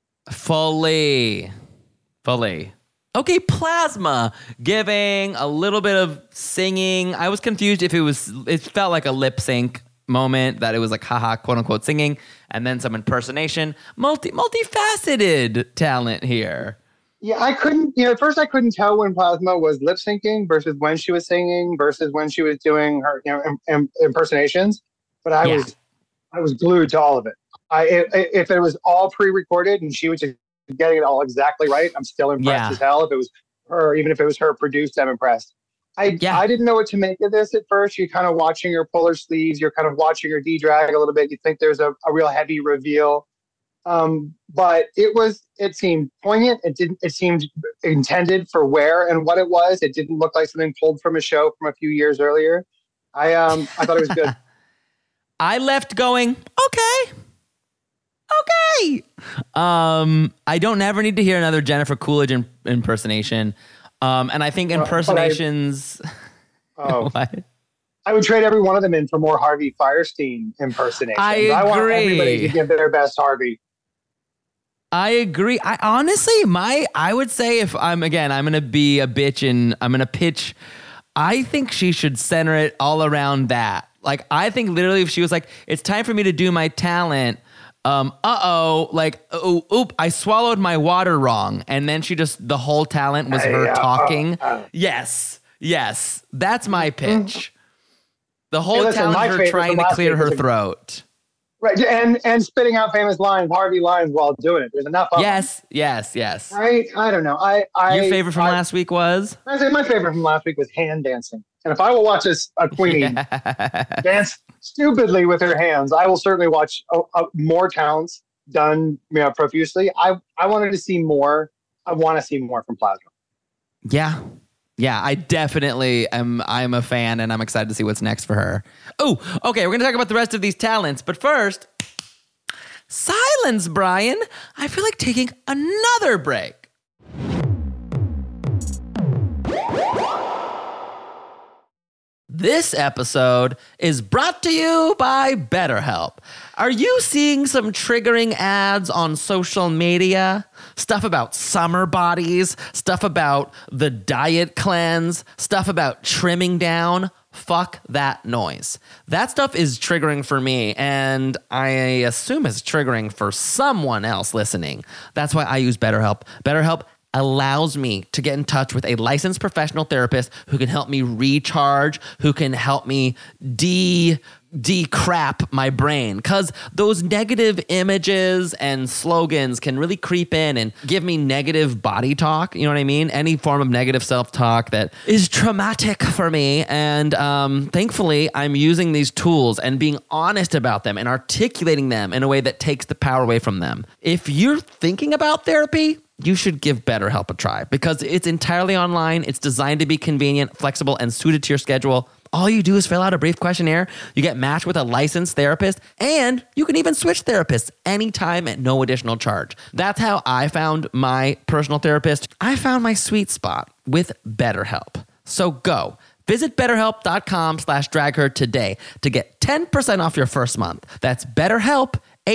Fully. Fully. Okay, Plasma giving a little bit of singing. I was confused if it was, it felt like a lip sync moment, that it was like haha, quote unquote singing, and then some impersonation. Multi multifaceted talent here. Yeah, I couldn't, you know, at first I couldn't tell when Plasma was lip syncing versus when she was singing versus when she was doing her, you know, im- im- impersonations. but I Yeah. was I was glued to all of it. I if, if it was all pre-recorded and she was just getting it all exactly right, I'm still impressed Yeah. as hell. If it was her, even if it was her produced, I'm impressed. I Yeah. I didn't know what to make of this at first. You're kind of watching her pull her sleeves. You're kind of watching her de-drag a little bit. You think there's a, a real heavy reveal. Um, but it was, it seemed poignant. It didn't, it seemed intended for where and what it was. It didn't look like something pulled from a show from a few years earlier. I, um, I thought it was good. I left going, okay. Okay. Um, I don't never need to hear another Jennifer Coolidge in, impersonation. Um, and I think Uh, but I- impersonations. Oh, What? I would trade every one of them in for more Harvey Firestein impersonations. I I want agree. everybody to give their best Harvey. I agree. I honestly, my, I would say if I'm, again, I'm going to be a bitch and I'm going to pitch, I think she should center it all around that. Like, I think literally if she was like, it's time for me to do my talent, um, uh-oh, like, oh, oop, I swallowed my water wrong. And then she just, the whole talent was her Hey, uh, talking. uh, uh. Yes, yes, that's my pitch. The whole Hey, listen, talent my is her favorite trying from to last clear week her was a- throat. Right. And, and spitting out famous lines, Harvey lines while doing it. There's enough of them. Yes, yes, yes. Right? I don't know. I, I Your favorite from I, last week was? I say my favorite from last week was hand dancing. And if I will watch this, a queen dance stupidly with her hands, I will certainly watch uh, uh, more talents done, you know, profusely. I, I wanted to see more. I want to see more from Plasma. Yeah. Yeah, I definitely am. I'm a fan and I'm excited to see what's next for her. Oh, okay. We're going to talk about the rest of these talents. But first, silence, Brian. I feel like taking another break. This episode is brought to you by BetterHelp. Are you seeing some triggering ads on social media? Stuff about summer bodies, stuff about the diet cleanse, stuff about trimming down. Fuck that noise. That stuff is triggering for me, and I assume it's triggering for someone else listening. That's why I use BetterHelp. BetterHelp allows me to get in touch with a licensed professional therapist who can help me recharge, who can help me de de-crap my brain, because those negative images and slogans can really creep in and give me negative body talk. You know what I mean? Any form of negative self-talk that is traumatic for me. And um, thankfully, I'm using these tools and being honest about them and articulating them in a way that takes the power away from them. If you're thinking about therapy, you should give BetterHelp a try because it's entirely online. It's designed to be convenient, flexible, and suited to your schedule. All you do is fill out a brief questionnaire. You get matched with a licensed therapist, and you can even switch therapists anytime at no additional charge. That's how I found my personal therapist. I found my sweet spot with BetterHelp. So go. Visit betterhelp.com slash dragher today to get ten percent off your first month. That's BetterHelp,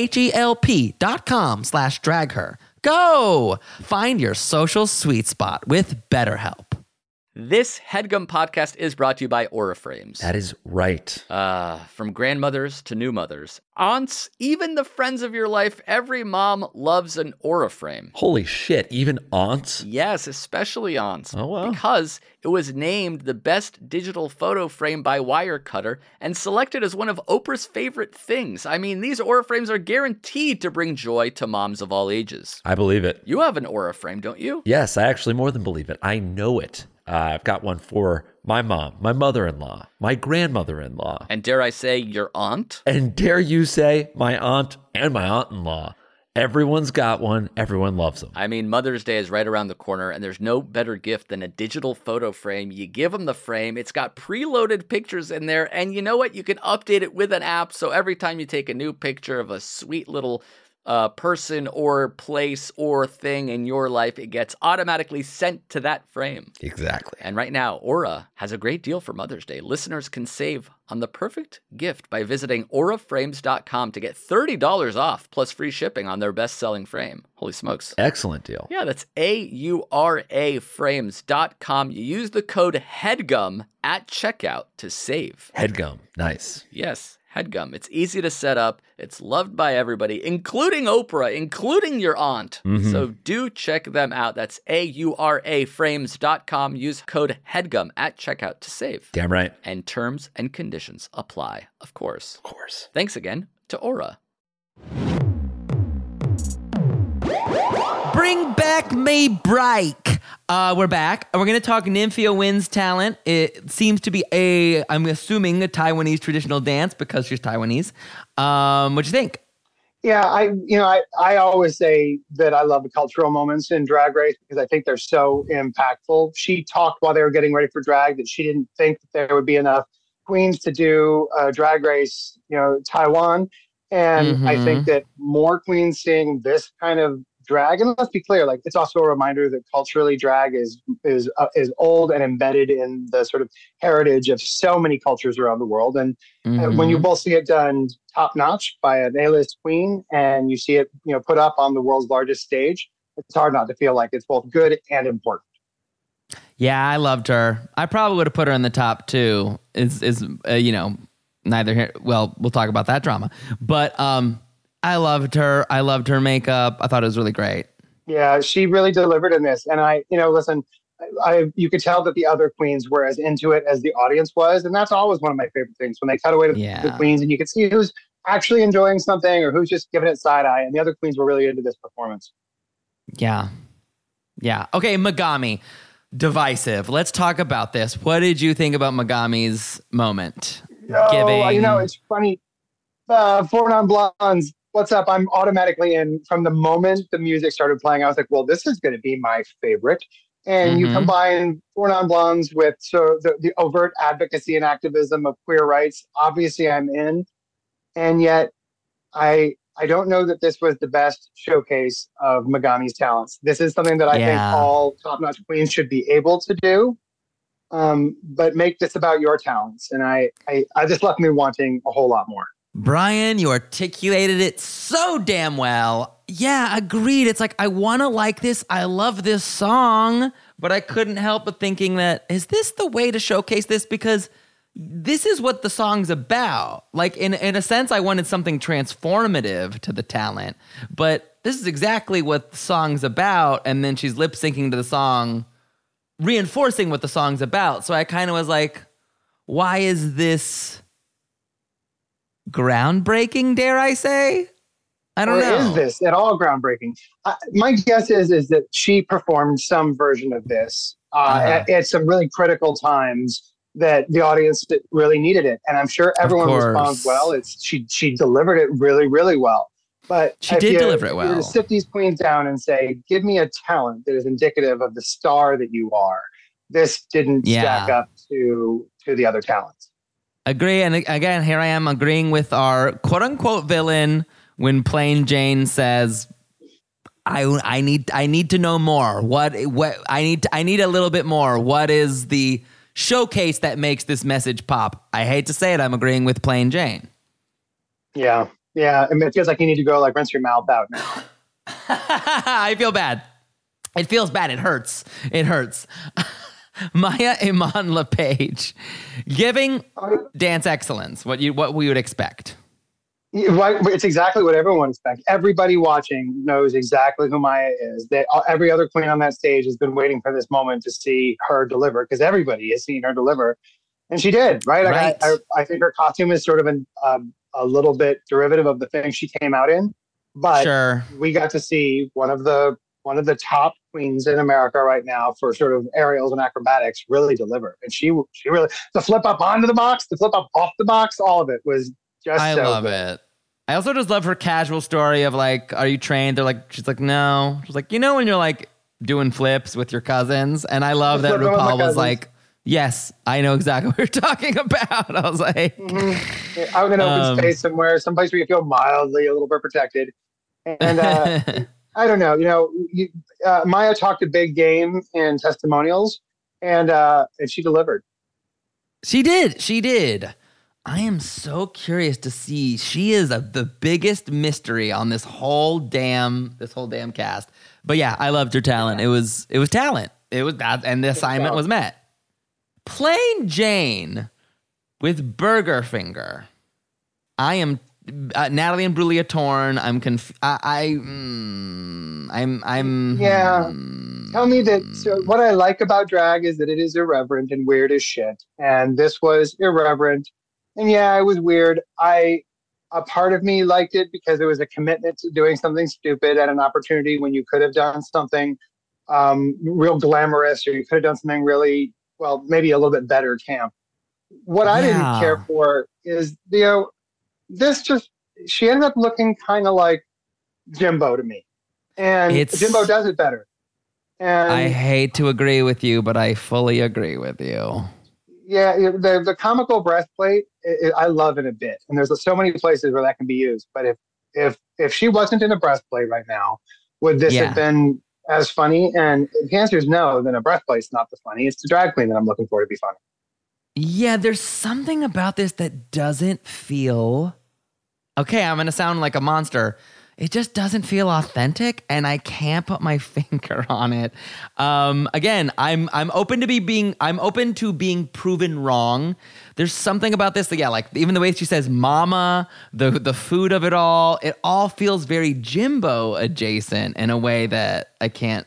H-E-L-P dot com slash dragher. Go! Find your social sweet spot with BetterHelp. This HeadGum podcast is brought to you by Auraframes. That is right. Uh, from grandmothers to new mothers, aunts, even the friends of your life, every mom loves an Auraframe. Holy shit, even aunts? Yes, especially aunts. Oh, wow. Because it was named the best digital photo frame by Wirecutter and selected as one of Oprah's favorite things. I mean, these Auraframes are guaranteed to bring joy to moms of all ages. I believe it. You have an Auraframe, don't you? Yes, I actually more than believe it. I know it. Uh, I've got one for my mom, my mother-in-law, my grandmother-in-law. And dare I say, your aunt? And dare you say, my aunt and my aunt-in-law. Everyone's got one. Everyone loves them. I mean, Mother's Day is right around the corner, and there's no better gift than a digital photo frame. You give them the frame. It's got preloaded pictures in there, and you know what? You can update it with an app, so every time you take a new picture of a sweet little uh, person or place or thing in your life, it gets automatically sent to that frame. Exactly. And right now, Aura has a great deal for Mother's Day. Listeners can save on the perfect gift by visiting aura frames dot com to get thirty dollars off plus free shipping on their best-selling frame. Holy smokes. Excellent deal. Yeah, that's A U R A frames dot com. You use the code HEADGUM at checkout to save. Headgum. Nice. Yes, HeadGum. It's easy to set up. It's loved by everybody, including Oprah, including your aunt. Mm-hmm. So do check them out. That's A U R A frames dot com. Use code HeadGum at checkout to save. Damn right. And terms and conditions apply, of course. Of course. Thanks again to Aura. Bring back May Break. Uh, we're back. We're going to talk Nymphia Wins talent. It seems to be a, I'm assuming, a Taiwanese traditional dance because she's Taiwanese. Um, what do you think? Yeah, I you know I, I always say that I love the cultural moments in Drag Race because I think they're so impactful. She talked while they were getting ready for drag that she didn't think that there would be enough queens to do uh, Drag Race, you know, Taiwan. And Mm-hmm. I think that more queens seeing this kind of drag, and let's be clear, like it's also a reminder that culturally drag is is uh, is old and embedded in the sort of heritage of so many cultures around the world. And Mm-hmm. uh, when you both see it done top notch by an A-list queen, and you see it, you know, put up on the world's largest stage, it's hard not to feel like it's both good and important. Yeah, I loved her. I probably would have put her in the top two. Is is uh, you know, neither here. Well, we'll talk about that drama. But um, I loved her. I loved her makeup. I thought it was really great. Yeah, she really delivered in this. And I, you know, listen, I, I you could tell that the other queens were as into it as the audience was. And that's always one of my favorite things when they cut away to Yeah. the queens and you can see who's actually enjoying something or who's just giving it side eye. And the other queens were really into this performance. Yeah. Yeah. Okay, Megami. Divisive. Let's talk about this. What did you think about Megami's moment? Oh, Giving- you know, it's funny. Uh, Four Non-Blondes, what's up? I'm automatically in from the moment the music started playing. I was like, well, this is going to be my favorite. And you Mhm. combine Four Non-Blondes with so the, the overt advocacy and activism of queer rights. Obviously, I'm in. And yet, I I don't know that this was the best showcase of Megami's talents. This is something that I Yeah. think all top-notch queens should be able to do. Um, but make this about your talents. And I, I, I just left me wanting a whole lot more. Brian, you articulated it so damn well. Yeah, agreed. It's like, I want to like this. I love this song, but I couldn't help but thinking that, is this the way to showcase this? Because this is what the song's about. Like, in, in a sense, I wanted something transformative to the talent, but this is exactly what the song's about. And then she's lip syncing to the song, reinforcing what the song's about. So I kind of was like, why is this groundbreaking, dare I say? I don't or know. is this at all groundbreaking? Uh, my guess is is that she performed some version of this uh, Uh-huh. at, at some really critical times that the audience really needed it, and I'm sure everyone course. responds well. It's she she delivered it really really well. But She if did you- deliver it if you were well. to sit these queens down and say, "Give me a talent that is indicative of the star that you are," this didn't Yeah. stack up to to the other talents. Agree. And again, here I am agreeing with our quote unquote villain when Plain Jane says, I I need I need to know more. What what I need to, I need a little bit more. What is the showcase that makes this message pop? I hate to say it, I'm agreeing with Plain Jane. Yeah, yeah. I mean, it feels like you need to go like rinse your mouth out now. I feel bad. It feels bad. It hurts. It hurts. Maya Iman LePage giving dance excellence, what you what we would expect. Yeah, right, it's exactly what everyone expects. Everybody watching knows exactly who Maya is. They, every other queen on that stage has been waiting for this moment to see her deliver because everybody has seen her deliver, and she did. Right? Like, Right. I, I, I think her costume is sort of an, um, a little bit derivative of the thing she came out in, but Sure. we got to see one of the one of the top queens in America right now for sort of aerials and acrobatics really deliver, and she she really the flip up onto the box, the flip up off the box, all of it was. Just I so love good. it. I also just love her casual story of like, are you trained? They're like, she's like, no. She's like, you know, when you're like doing flips with your cousins. And I love that Flipping with my RuPaul was cousins. like, yes, I know exactly what you're talking about. I was like, Yeah, out in an open Um, space somewhere, someplace where you feel mildly a little bit protected. And uh, I don't know, you know, you, uh, Maya talked a big game in testimonials, and uh, and she delivered. she did. She did. I am so curious to see. She is a, the biggest mystery on this whole damn this whole damn cast. But yeah, I loved her talent. It was it was talent. It was that, and the assignment was met. Plain Jane with Burger Finger. I am uh, Natalie Imbruglia torn. I'm conf- I, I mm, I'm I'm Yeah. mm, Tell me that. So what I like about drag is that it is irreverent and weird as shit. And this was irreverent. And yeah, it was weird. I, a part of me liked it because it was a commitment to doing something stupid at an opportunity when you could have done something um, real glamorous, or you could have done something really, well, maybe a little bit better camp. What I Yeah. didn't care for is, you know, this just, she ended up looking kind of like Jimbo to me. And It's- Jimbo does it better. And I hate to agree with you, but I fully agree with you. yeah, the the comical breastplate, it, it, I love it a bit, and there's so many places where that can be used. But if if if she wasn't in a breastplate right now, would this Yeah. have been as funny? And if the answer is no, then a breastplate's not the funny. It's the drag queen that I'm looking for to be funny. Yeah, there's something about this that doesn't feel okay. I'm gonna sound like a monster. It just doesn't feel authentic, and I can't put my finger on it. Um, again, I'm I'm open to be being I'm open to being proven wrong. There's something about this that, yeah, like even the way she says "mama," the the food of it all, it all feels very Jimbo adjacent in a way that I can't.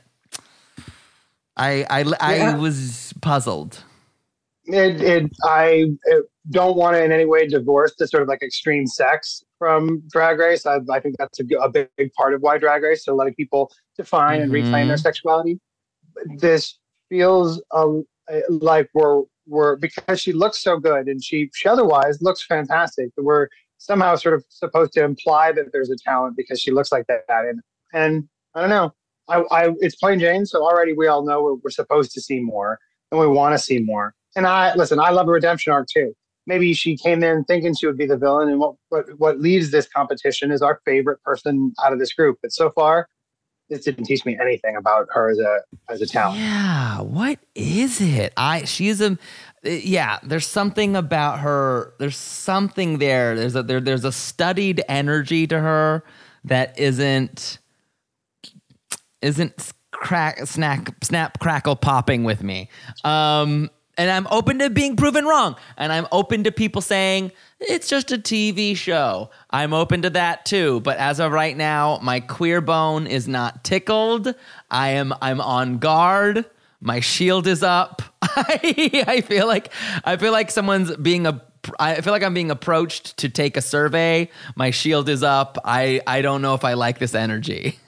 I I I Yeah. was puzzled. It, it I it don't want to in any way divorce the sort of like extreme sex from Drag Race. I, I think that's a, g- a big, big part of why Drag Race. So letting people define and reclaim their sexuality. This feels um, like we're we're because she looks so good and she she otherwise looks fantastic. That we're somehow sort of supposed to imply that there's a talent because she looks like that. And and I don't know. I, I it's plain Jane. So already we all know we're, we're supposed to see more and we want to see more. And I listen. I love a redemption arc too. Maybe she came in thinking she would be the villain, and what what what leads this competition is our favorite person out of this group. But so far, this didn't teach me anything about her as a as a talent. Yeah, what is it? I she's a yeah, there's something about her. There's something there. There's a there, there's a studied energy to her that isn't isn't crack snack snap crackle popping with me. Um and I'm open to being proven wrong. And I'm open to people saying, it's just a T V show. I'm open to that too. But as of right now, my queer bone is not tickled. I am I'm on guard. My shield is up. I, I feel like I feel like someone's being a I feel like I'm being approached to take a survey. My shield is up. I, I don't know if I like this energy.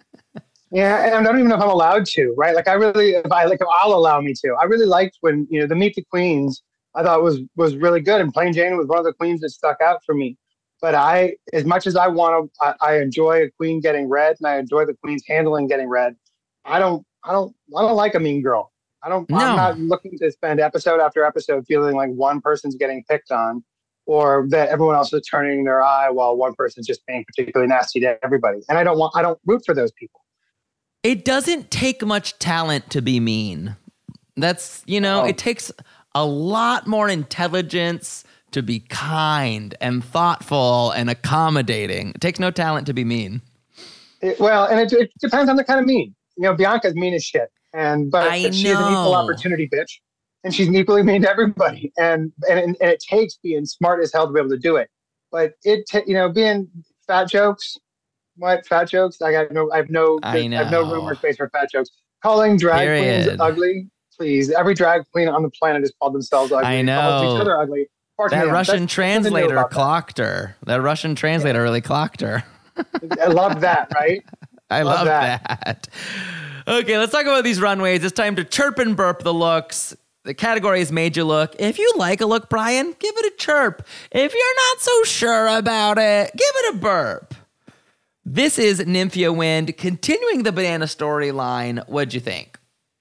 Yeah, and I don't even know if I'm allowed to, right? Like I really, if I like, I'll allow me to. I really liked when, you know, the Meet the Queens, I thought was was really good, and Plain Jane was one of the queens that stuck out for me. But I, as much as I want to, I, I enjoy a queen getting red, and I enjoy the queens handling getting red. I don't, I don't, I don't like a mean girl. I don't. No. I'm not looking to spend episode after episode feeling like one person's getting picked on, or that everyone else is turning their eye while one person's just being particularly nasty to everybody. And I don't want, I don't root for those people. It doesn't take much talent to be mean. That's, you know, Oh. it takes a lot more intelligence to be kind and thoughtful and accommodating. It takes no talent to be mean. It, well, and it, it depends on the kind of mean. You know, Bianca's mean as shit, and but I she's an equal know. opportunity bitch, and she's equally mean to everybody. And and and it takes being smart as hell to be able to do it. But it, ta- you know, being fat jokes. What fat jokes? I got no. I have no. I I, have no know. room or space for fat jokes. Calling drag Period. queens ugly, please. Every drag queen on the planet has called themselves ugly. I Calls each know. other ugly. Fuck That me up. Russian That's- there's nothing new translator about that. clocked her. That Russian translator really clocked her. I love that, right? I love, Love that. that. Okay, let's talk about these runways. It's time to chirp and burp the looks. The category is made you look. If you like a look, Brian, give it a chirp. If you're not so sure about it, give it a burp. This is Nymphia Wind, continuing the banana storyline. What'd you think?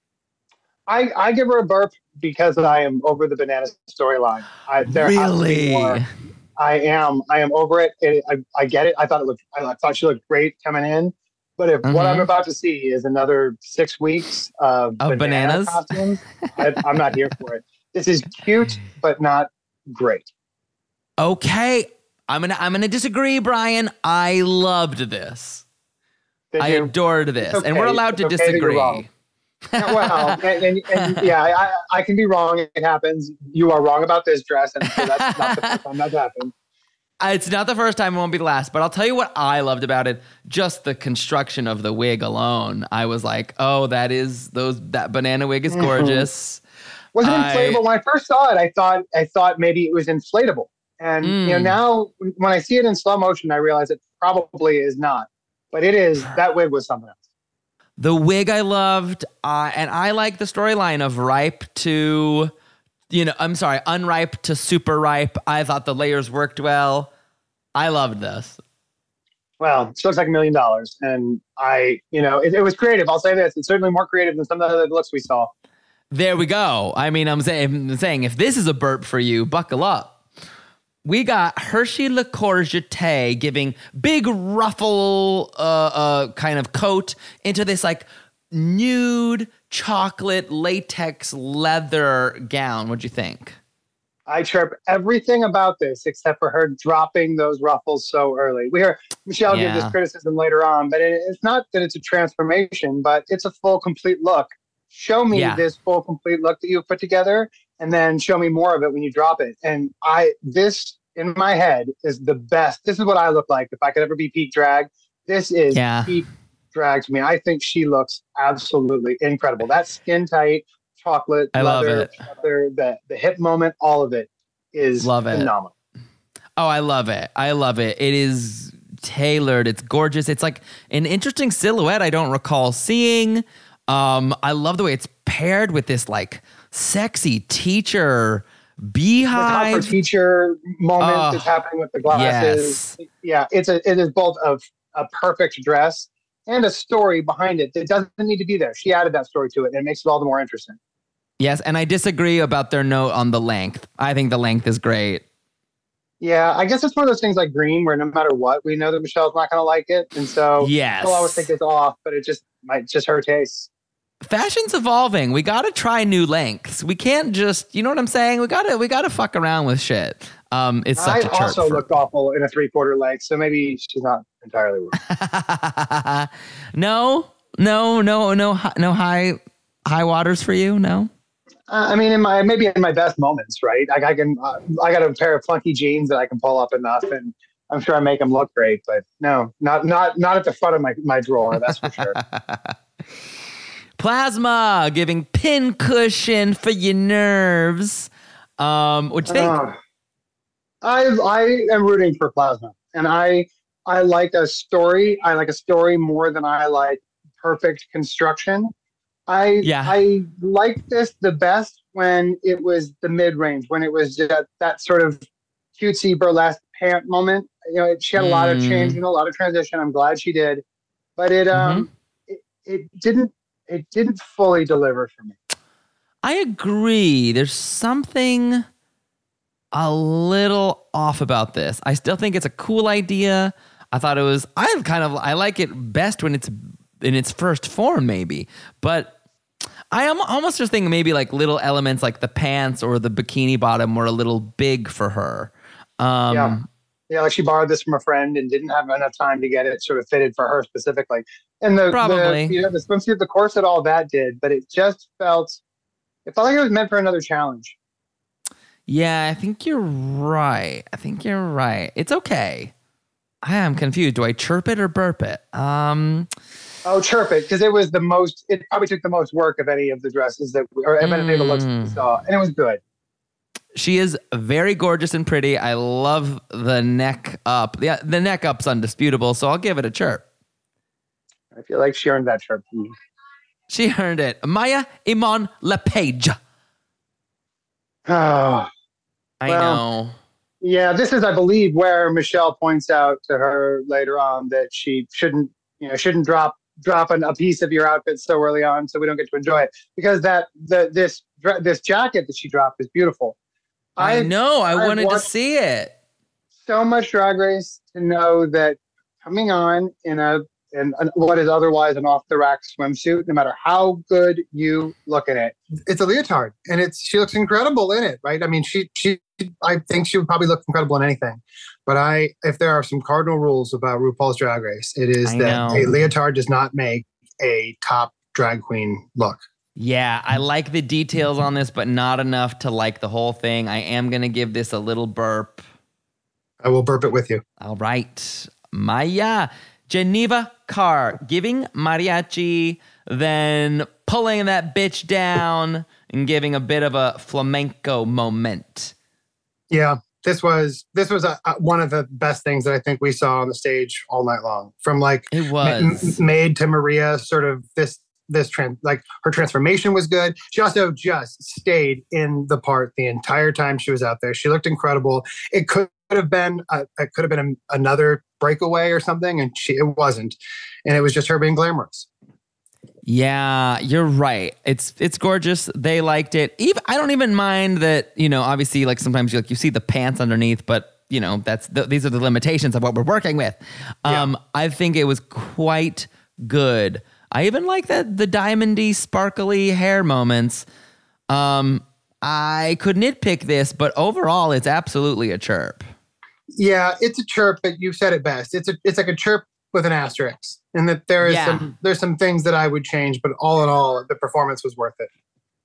I, I give her a burp because I am over the banana storyline. I, there has to be Really? more. I am. I am over it. it I, I get it. I thought it looked. I thought she looked great coming in. But if what Mhm. I'm about to see is another six weeks of, Of banana bananas? costumes, I, I'm not here for it. This is cute, but not great. Okay, I'm gonna I'm gonna disagree, Brian. I loved this. Did I you- adored this, It's and we're okay. allowed to It's okay that you're disagree. wrong. Yeah, well, and, and, and yeah, I, I can be wrong. It happens. You are wrong about this dress, and so that's not the first time that's happened. It's not the first time, it won't be the last, but I'll tell you what I loved about it. Just the construction of the wig alone. I was like, oh, that is those that banana wig is gorgeous. Was it inflatable? I, when I first saw it, I thought I thought maybe it was inflatable. And mm. you know, now when I see it in slow motion, I realize it probably is not. But it is, that wig was something else. The wig I loved, uh, and I like the storyline of ripe to, you know, I'm sorry, unripe to super ripe. I thought the layers worked well. I loved this. Well, she looks like a million dollars. And I, you know, it, it was creative. I'll say this. It's certainly more creative than some of the other looks we saw. There we go. I mean, I'm saying, I'm saying if this is a burp for you, buckle up. We got Hershey Le Courgette giving big ruffle uh, uh, kind of coat into this like nude chocolate latex leather gown. What'd you think? I chirp everything about this except for her dropping those ruffles so early. We hear Michelle yeah. give this criticism later on, but it, it's not that it's a transformation, but it's a full, complete look. Show me yeah. this full, complete look that you put together, and then show me more of it when you drop it. And I, this in my head is the best. This is what I look like if I could ever be peak drag. This is yeah. peak drag to me. I think she looks absolutely incredible. That skin tight chocolate, I leather, love it. leather, the the hip moment, all of it is love it. phenomenal. Oh, I love it. I love it. It is tailored. It's gorgeous. It's like an interesting silhouette I don't recall seeing. Um, I love the way it's paired with this like sexy teacher beehive. The teacher moment oh, that's happening with the glasses. Yes. Yeah, it's a it is both a, a perfect dress and a story behind it that doesn't need to be there. She added that story to it, and it makes it all the more interesting. Yes, and I disagree about their note on the length. I think the length is great. Yeah, I guess it's one of those things like green where no matter what, we know that Michelle's not going to like it. And so yes. we'll always think it's off, but it just might just her taste. Fashion's evolving. We got to try new lengths. We can't just, you know what I'm saying? We got to we got to fuck around with shit. Um, it's such I a chirp also for... looked awful in a three-quarter length, so maybe she's not entirely wrong. no, no, no, no, no high high waters for you. No. Uh, I mean, in my maybe in my best moments, right? Like I can, uh, I got a pair of funky jeans that I can pull up enough, and I'm sure I make them look great. But no, not not not at the front of my my drawer. That's for sure. Plasma giving pin cushion for your nerves. Um, what do you think? Uh, I I am rooting for Plasma, and I I like a story. I like a story more than I like perfect construction. I yeah. I liked this the best when it was the mid range, when it was just that sort of cutesy burlesque pant moment. You know, it, she had a mm. lot of change and a lot of transition. I'm glad she did, but it um mm-hmm. it, it didn't it didn't fully deliver for me. I agree. There's something a little off about this. I still think it's a cool idea. I thought it was. I kind of I like it best when it's in its first form, maybe, but. I am almost just thinking maybe like little elements like the pants or the bikini bottom were a little big for her. Um, yeah. Yeah, like she borrowed this from a friend and didn't have enough time to get it sort of fitted for her specifically. And the, probably. the you know, the swimsuit, the corset, all that did, but it just felt, it felt like it was meant for another challenge. Yeah, I think you're right. I think you're right. It's okay. I am confused. Do I chirp it or burp it? Um... Oh, chirp it, because it was the most, it probably took the most work of any of the dresses that, we, or any of the looks that we saw, and it was good. She is very gorgeous and pretty. I love the neck up. Yeah, the neck up's undisputable, so I'll give it a chirp. I feel like she earned that chirp. She earned it. Maya Iman LePage. Oh, I well, know. Yeah, this is, I believe, where Michelle points out to her later on that she shouldn't, you know, shouldn't drop drop a piece of your outfit so early on, so we don't get to enjoy it. Because that the this this jacket that she dropped is beautiful. I, I know. I I've wanted to see it. So much Drag Race to know that coming on in a in an, what is otherwise an off the rack swimsuit, no matter how good you look at it, it's a leotard, and it's she looks incredible in it, right? I mean, she she I think she would probably look incredible in anything. But I, if there are some cardinal rules about RuPaul's Drag Race, it is I that know. a leotard does not make a top drag queen look. Yeah, I like the details on this, but not enough to like the whole thing. I am going to give this a little burp. I will burp it with you. All right. Maya. Geneva Carr giving mariachi, then pulling that bitch down and giving a bit of a flamenco moment. Yeah, this was this was a, a, one of the best things that I think we saw on the stage all night long. From like it was ma- Maid to Maria, sort of this this trend, like her transformation was good. She also just stayed in the part the entire time she was out there. She looked incredible. It could have been a, it could have been a, another breakaway or something, and she it wasn't, and it was just her being glamorous. Yeah, you're right. It's it's gorgeous. They liked it. Even I don't even mind that, you know, obviously like sometimes you like you see the pants underneath, but you know, that's the, these are the limitations of what we're working with. Um, yeah. I think it was quite good. I even like that the diamondy, sparkly hair moments. Um, I could nitpick this, but overall, it's absolutely a chirp. Yeah, it's a chirp, but you said it best. It's a it's like a chirp with an asterisk, and that there is yeah. some there's some things that I would change, but all in all, the performance was worth it.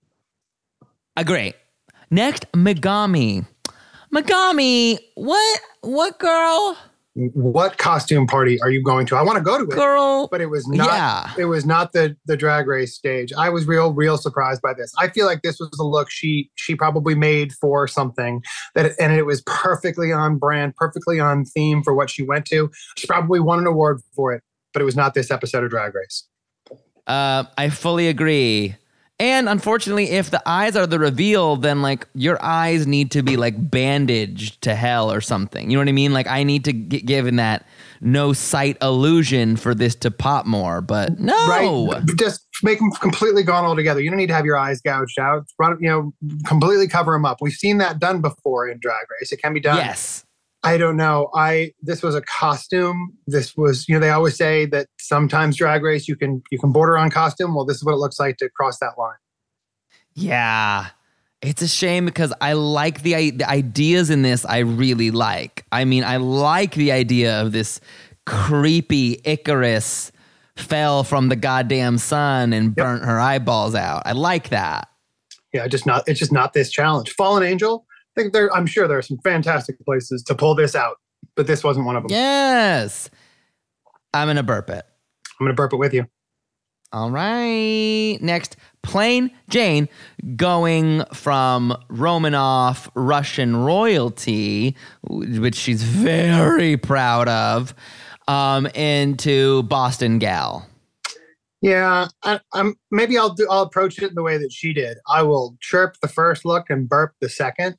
Agree. Next, Megami. Megami, what what girl? What costume party are you going to? I want to go to it, girl, but it was not. Yeah. It was not the the drag race stage. I was real real surprised by this. I feel like this was a look she she probably made for something that, and it was perfectly on brand, perfectly on theme for what she went to. She probably won an award for it, but it was not this episode of Drag Race. Uh, I fully agree. And unfortunately, if the eyes are the reveal, then like your eyes need to be like bandaged to hell or something. You know what I mean? Like I need to get given that no sight illusion for this to pop more, but no. Right. Just make them completely gone altogether. You don't need to have your eyes gouged out. Run, you know, completely cover them up. We've seen that done before in Drag Race. It can be done. Yes. I don't know. I this was a costume. This was, you know, they always say that sometimes Drag Race you can you can border on costume. Well, this is what it looks like to cross that line. Yeah. It's a shame because I like the, the ideas in this. I really like. I mean, I like the idea of this creepy Icarus fell from the goddamn sun and burnt yep. her eyeballs out. I like that. Yeah, just not. It's just not this challenge. Fallen Angel. I think there. I'm sure there are some fantastic places to pull this out, but this wasn't one of them. Yes. I'm gonna burp it. I'm gonna burp it with you. All right. Next, Plain Jane going from Romanoff Russian royalty, which she's very proud of, um, into Boston Gal. Yeah, I, I'm. Maybe I'll do. I'll approach it the way that she did. I will chirp the first look and burp the second.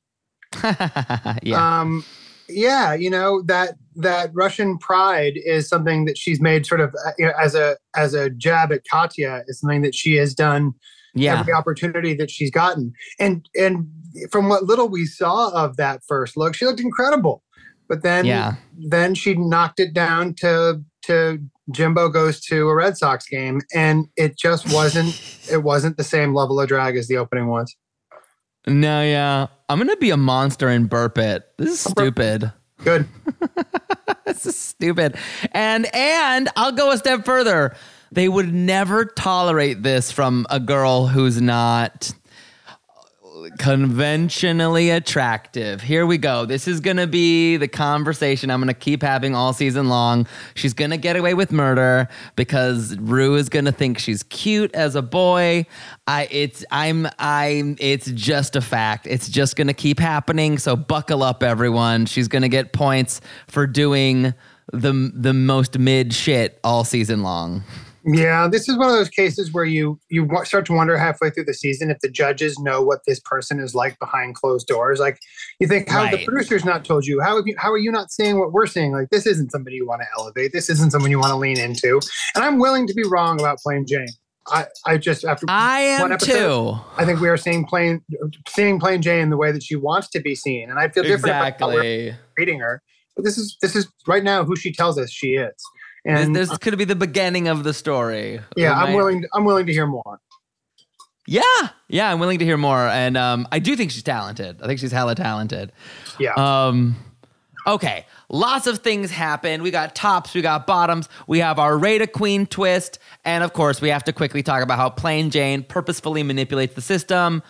yeah. Um, yeah, you know, that that Russian pride is something that she's made sort of you know, as a as a jab at Katya. Is something that she has done yeah. every opportunity that she's gotten. And and from what little we saw of that first look, she looked incredible. But then yeah. then she knocked it down to to Jimbo goes to a Red Sox game, and it just wasn't it wasn't the same level of drag as the opening was. No, yeah. I'm going to be a monster and burp it. This is stupid. Good. This is stupid. And and I'll go a step further. They would never tolerate this from a girl who's not conventionally attractive. Here we go. This is going to be the conversation I'm going to keep having all season long. She's going to get away with murder because Rue is going to think she's cute as a boy. I it's I'm I'm it's just a fact. It's just going to keep happening. So buckle up, everyone. She's going to get points for doing the the most mid shit all season long. Yeah, this is one of those cases where you you start to wonder halfway through the season if the judges know what this person is like behind closed doors. Like, you think, how have right. the producers not told you? How have you, how are you not seeing what we're seeing? Like, this isn't somebody you want to elevate. This isn't someone you want to lean into. And I'm willing to be wrong about Plain Jane. I, I just after I am one episode, too. I think we are seeing Plain seeing Plain Jane the way that she wants to be seen, and I feel different exactly. about reading her. But this is this is right now who she tells us she is. And this, this could be the beginning of the story. Yeah, I'm willing. I'm willing to hear more. Yeah, yeah, I'm willing to hear more, and um, I do think she's talented. I think she's hella talented. Yeah. Um, okay, lots of things happen. We got tops, we got bottoms. We have our Rada Queen twist, and of course, we have to quickly talk about how Plain Jane purposefully manipulates the system.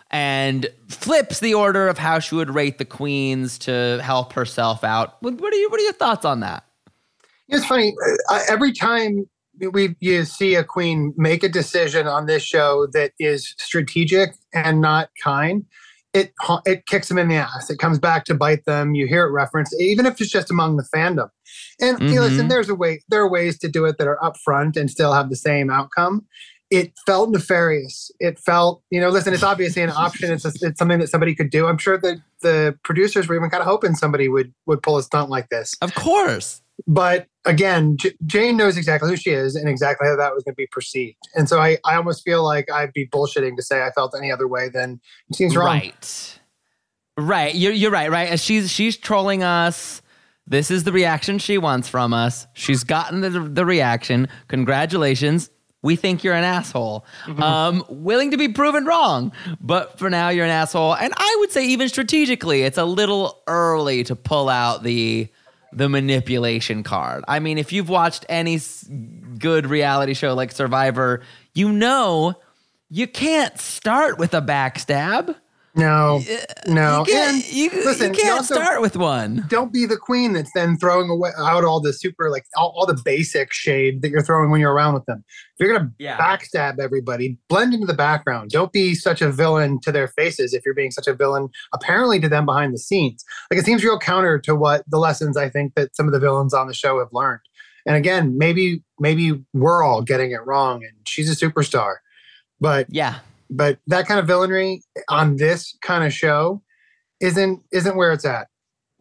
and flips the order of how she would rate the queens to help herself out. What, what are you? What are your thoughts on that? It's funny. Uh, every time we you see a queen make a decision on this show that is strategic and not kind, it it kicks them in the ass. It comes back to bite them. You hear it referenced, even if it's just among the fandom. And mm-hmm. you know, listen, there's a way. There are ways to do it that are upfront and still have the same outcome. It felt nefarious. It felt, you know, listen, it's obviously an option. It's a, it's something that somebody could do. I'm sure that the producers were even kind of hoping somebody would would pull a stunt like this. Of course. But again, J- Jane knows exactly who she is and exactly how that was going to be perceived. And so I, I almost feel like I'd be bullshitting to say I felt any other way than it seems wrong. Right. Right. You're, you're right, right? She's, she's trolling us. This is the reaction she wants from us. She's gotten the, the reaction. Congratulations. We think you're an asshole. Mm-hmm. Um, willing to be proven wrong. But for now, you're an asshole. And I would say even strategically, it's a little early to pull out the... the manipulation card. I mean, if you've watched any good reality show like Survivor, you know you can't start with a backstab. No, no. You can't, and you, listen, you can't also, start with one. Don't be the queen that's then throwing away out all the super, like all, all the basic shade that you're throwing when you're around with them. If you're going to yeah. backstab everybody, blend into the background. Don't be such a villain to their faces if you're being such a villain, apparently to them behind the scenes. Like it seems real counter to what the lessons I think that some of the villains on the show have learned. And again, maybe, maybe we're all getting it wrong and she's a superstar, but yeah. But that kind of villainy on this kind of show isn't isn't where it's at.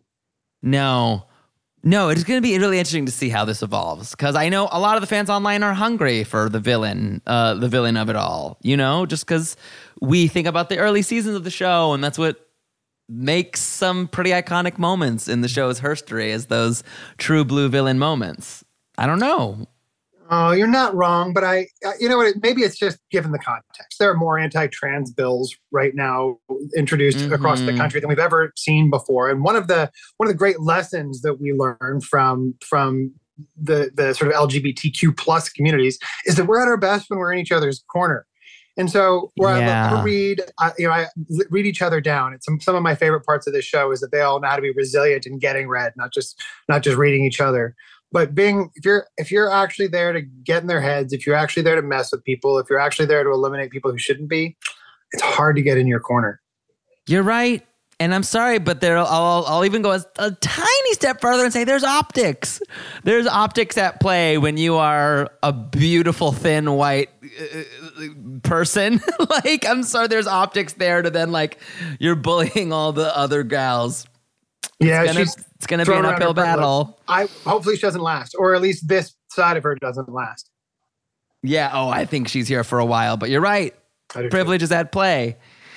No. No, it's going to be really interesting to see how this evolves because I know a lot of the fans online are hungry for the villain, uh, the villain of it all, you know, just because we think about the early seasons of the show and that's what makes some pretty iconic moments in the show's history as those true blue villain moments. I don't know. Oh, you're not wrong, but I, you know what, maybe it's just given the context. There are more anti-trans bills right now introduced mm-hmm. across the country than we've ever seen before. And one of the one of the great lessons that we learn from from the the sort of L G B T Q plus communities is that we're at our best when we're in each other's corner. And so where yeah. I love to read, I, you know, I read each other down. It's some, some of my favorite parts of this show is that they all know how to be resilient and getting read, not just not just reading each other. But being, if you're if you're actually there to get in their heads, if you're actually there to mess with people, if you're actually there to eliminate people who shouldn't be, it's hard to get in your corner. You're right. And I'm sorry, but there, I'll, I'll even go a, a tiny step further and say there's optics. There's optics at play when you are a beautiful, thin, white uh, person. Like, I'm sorry, there's optics there to then, like, you're bullying all the other gals. Yeah, it's gonna, she's it's gonna be an uphill battle. I hopefully she doesn't last, or at least this side of her doesn't last. Yeah. Oh, I think she's here for a while. But you're right. Privilege too. Is at play.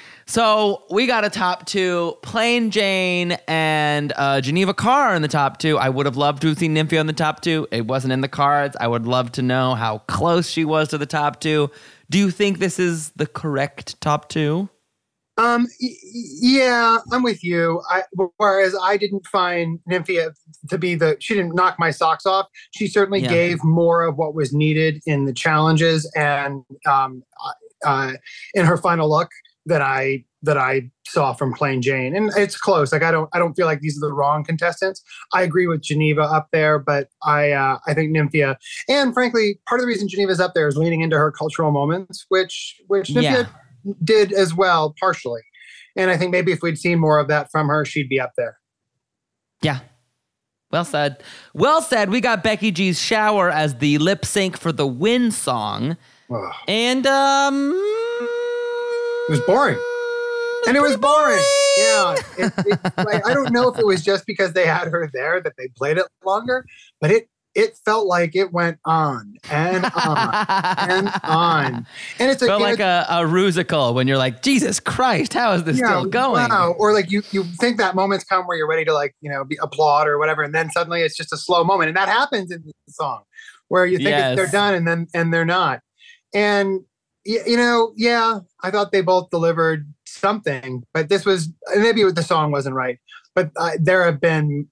So we got a top two: Plain Jane and uh, Geneva Carr in the top two. I would have loved to have seen Nymphia in the top two. It wasn't in the cards. I would love to know how close she was to the top two. Do you think this is the correct top two? Um, y- yeah, I'm with you. I, whereas I didn't find Nymphia to be the, she didn't knock my socks off. She certainly yeah. gave more of what was needed in the challenges and um, uh, in her final look that I that I saw from Plain Jane. And it's close. Like I don't I don't feel like these are the wrong contestants. I agree with Geneva up there, but I uh, I think Nymphia, and frankly, part of the reason Geneva's up there is leaning into her cultural moments, which which Nymphia yeah. did as well, partially. And I think maybe if we'd seen more of that from her, she'd be up there. Yeah. Well said. Well said. We got Becky G's Shower as the lip sync for the win song. Ugh. And um it was boring. It was and it was boring. boring. Yeah. It, it, like, I don't know if it was just because they had her there that they played it longer, but it It felt like it went on and on and on. And it's a, felt you know, like a, a rusical when you're like, Jesus Christ, how is this yeah, still going? Wow. Or like you you think that moment's come where you're ready to like, you know, be, applaud or whatever. And then suddenly it's just a slow moment. And that happens in the song where you think yes. they're done and then and they're not. And, you know, yeah, I thought they both delivered something, but this was, maybe the song wasn't right. But uh, there have been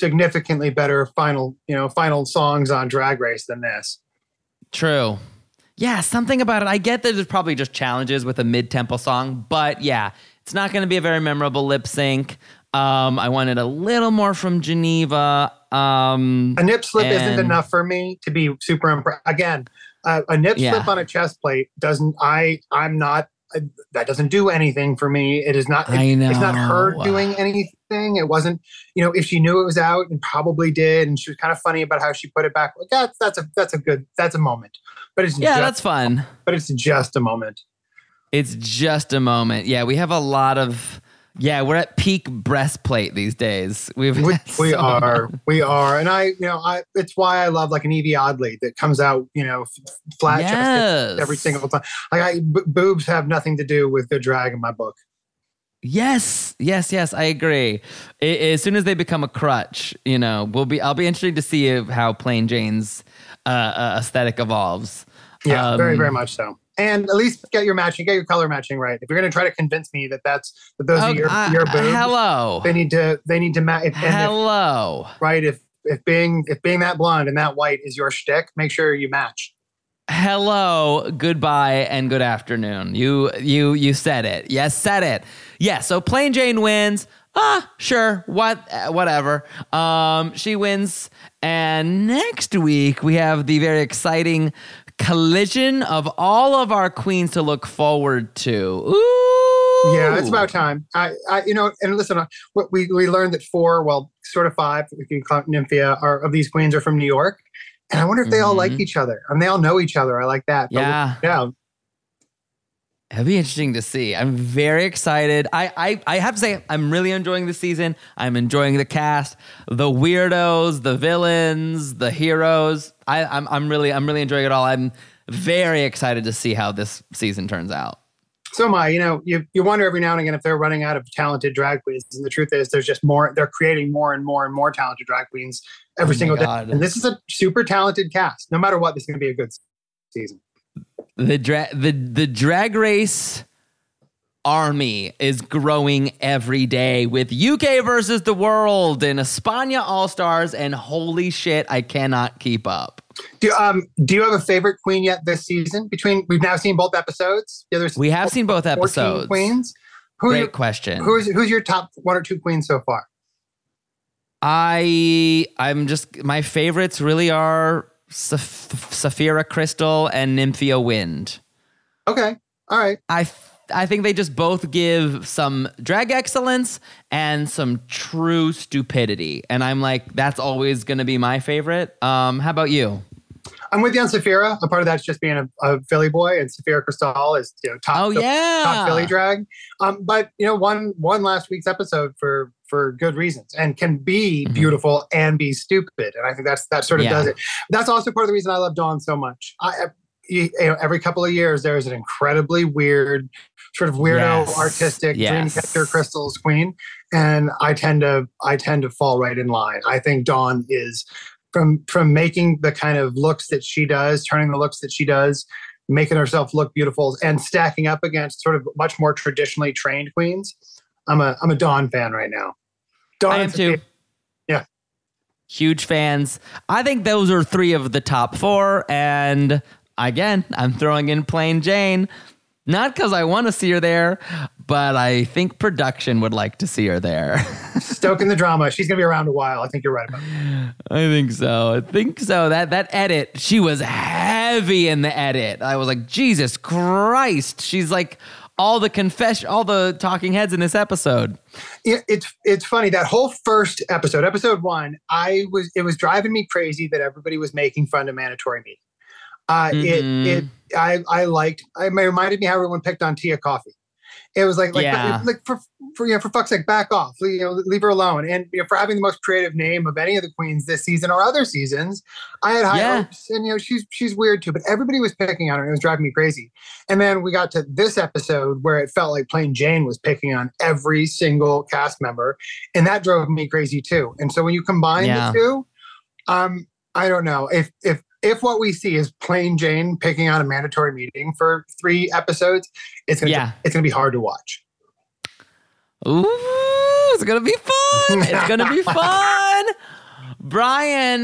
significantly better final, you know, final songs on Drag Race than this. True. Yeah, something about it. I get that there's probably just challenges with a mid-tempo song, but yeah, it's not going to be a very memorable lip sync. Um, I wanted a little more from Geneva. Um, a nip slip and, isn't enough for me to be super impressed. Again, uh, a nip yeah. slip on a chest plate doesn't. I I'm not. Uh, that doesn't do anything for me. It is not. It, I know. It's not her doing anything. It wasn't. You know, if she knew it was out and probably did, and she was kind of funny about how she put it back. Like that's that's a that's a good that's a moment. But it's yeah, just, that's fun. But it's just a moment. It's just a moment. Yeah, we have a lot of. Yeah, we're at peak breastplate these days. We've we, so we are, we are, and I, you know, I. It's why I love like an Evie Oddly that comes out, you know, f- flat yes. chested every single time. Like, I, b- boobs have nothing to do with good drag in my book. Yes, yes, yes. I agree. I, as soon as they become a crutch, you know, we'll be. I'll be interested to see how Plain Jane's uh, uh, aesthetic evolves. Yeah, um, very, very much so. And at least get your matching, get your color matching right. If you're going to try to convince me that that's that those oh, are your, uh, your boobs, hello, they need to they need to match. Hello, if, right? If if being if being that blonde and that white is your shtick, make sure you match. Hello, goodbye, and good afternoon. You you you said it. Yes, said it. Yeah. So Plain Jane wins. Ah, sure. What? Whatever. Um, she wins. And next week we have the very exciting collision of all of our queens to look forward to. Ooh. Yeah, it's about time. I, I you know, and listen, what we we learned that four, well, sort of five, if you call it Nymphia, are of these queens are from New York, and I wonder if they mm-hmm. all like each other and they all know each other. I like that. Yeah, yeah. It'd be interesting to see. I'm very excited. I, I I have to say, I'm really enjoying the season. I'm enjoying the cast, the weirdos, the villains, the heroes. I, I'm I'm really I'm really enjoying it all. I'm very excited to see how this season turns out. So am I. You know, you you wonder every now and again if they're running out of talented drag queens, and the truth is, there's just more. They're creating more and more and more talented drag queens every oh single day. God. And this is a super talented cast. No matter what, this is going to be a good season. The dra- the the Drag Race army is growing every day with U K versus the world and España All Stars, and holy shit, I cannot keep up. Do um do you have a favorite queen yet this season? Between we've now seen both episodes. Yeah, there's we have seen both episodes. Queens. Who Great your, question. Who's who's your top one or two queens so far? I I'm just my favorites really are Saph- Saphira Crystal and Nymphia Wind. Okay. All right. I th- I think they just both give some drag excellence and some true stupidity. And I'm like, that's always going to be my favorite. Um, how about you? I'm with you on Saphira. A part of that's just being a, a Philly boy, and Saphira Crystal is, you know, top, oh, yeah. top Philly drag. Um, but you know, one one last week's episode for for good reasons, and can be Mm-hmm. beautiful and be stupid. And I think that's that sort of Yeah. does it. That's also part of the reason I love Dawn so much. I, you know, every couple of years there's an incredibly weird, sort of weirdo, Yes. artistic Yes. dreamcatcher crystals queen, and I tend to I tend to fall right in line. I think Dawn is. From from making the kind of looks that she does, turning the looks that she does, making herself look beautiful, and stacking up against sort of much more traditionally trained queens. I'm a I'm a Dawn fan right now. Dawn I am too. Yeah. Huge fans. I think those are three of the top four. And again, I'm throwing in Plain Jane. Not because I want to see her there, but I think production would like to see her there. Stoking the drama. She's going to be around a while. I think you're right about that. I think so. I think so. That that edit, she was heavy in the edit. I was like, Jesus Christ. She's like all the confession, all the talking heads in this episode. Yeah, it's it's funny that whole first episode, episode one. I was it was driving me crazy that everybody was making fun of mandatory meeting. Uh, mm-hmm. It it I I liked. It reminded me how everyone picked on Tia Coffee. It was like like yeah. like for for you know for fuck's sake, back off, you know, leave her alone. And you know, for having the most creative name of any of the queens this season or other seasons, I had high yeah. hopes. And you know, she's she's weird too, but everybody was picking on her. And it was driving me crazy. And then we got to this episode where it felt like Plain Jane was picking on every single cast member, and that drove me crazy too. And so when you combine yeah. the two, um, I don't know if if. If what we see is Plain Jane picking on a mandatory meeting for three episodes, it's gonna yeah. it's gonna be hard to watch. Ooh, it's gonna be fun. It's gonna be fun. Brian,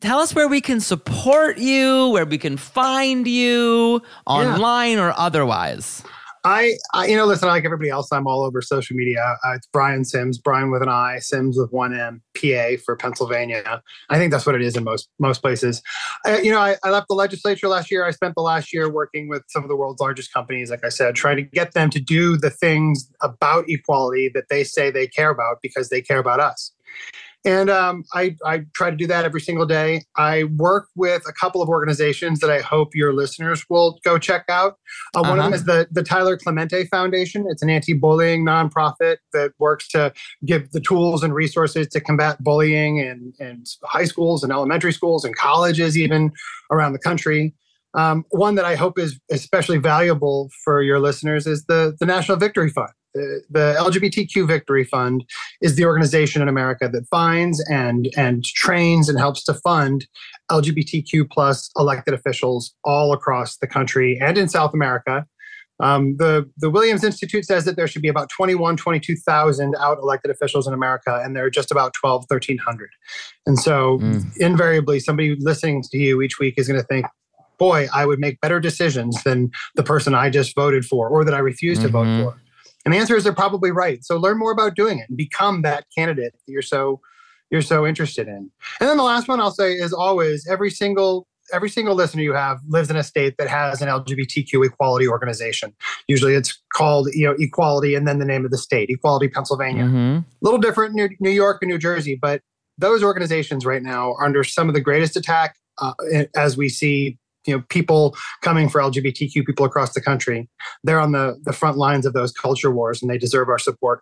tell us where we can support you, where we can find you online or otherwise. I, I, you know, listen, like everybody else, I'm all over social media. Uh, it's Brian Sims, Brian with an I, Sims with one M, P A for Pennsylvania. I think that's what it is in most most places. Uh, you know, I, I left the legislature last year. I spent the last year working with some of the world's largest companies, like I said, trying to get them to do the things about equality that they say they care about because they care about us. And um, I, I try to do that every single day. I work with a couple of organizations that I hope your listeners will go check out. Uh, one uh-huh. of them is the, the Tyler Clemente Foundation. It's an anti-bullying nonprofit that works to give the tools and resources to combat bullying in, in high schools and elementary schools and colleges even around the country. Um, one that I hope is especially valuable for your listeners is the, the National Victory Fund. The, the L G B T Q Victory Fund is the organization in America that finds and and trains and helps to fund L G B T Q plus elected officials all across the country and in South America. Um, the, the Williams Institute says that there should be about twenty-one, twenty-two thousand out elected officials in America, and there are just about twelve, thirteen hundred. And so mm. invariably, somebody listening to you each week is going to think, boy, I would make better decisions than the person I just voted for or that I refused mm-hmm. to vote for. And the answer is they're probably right. So learn more about doing it and become that candidate that you're so you're so interested in. And then the last one I'll say is always every single every single listener you have lives in a state that has an L G B T Q equality organization. Usually it's called, you know, Equality and then the name of the state, Equality Pennsylvania. Mm-hmm. A little different in New York and New Jersey, but those organizations right now are under some of the greatest attack uh, as we see, you know, people coming for L G B T Q people across the country. They're on the, the front lines of those culture wars, and they deserve our support.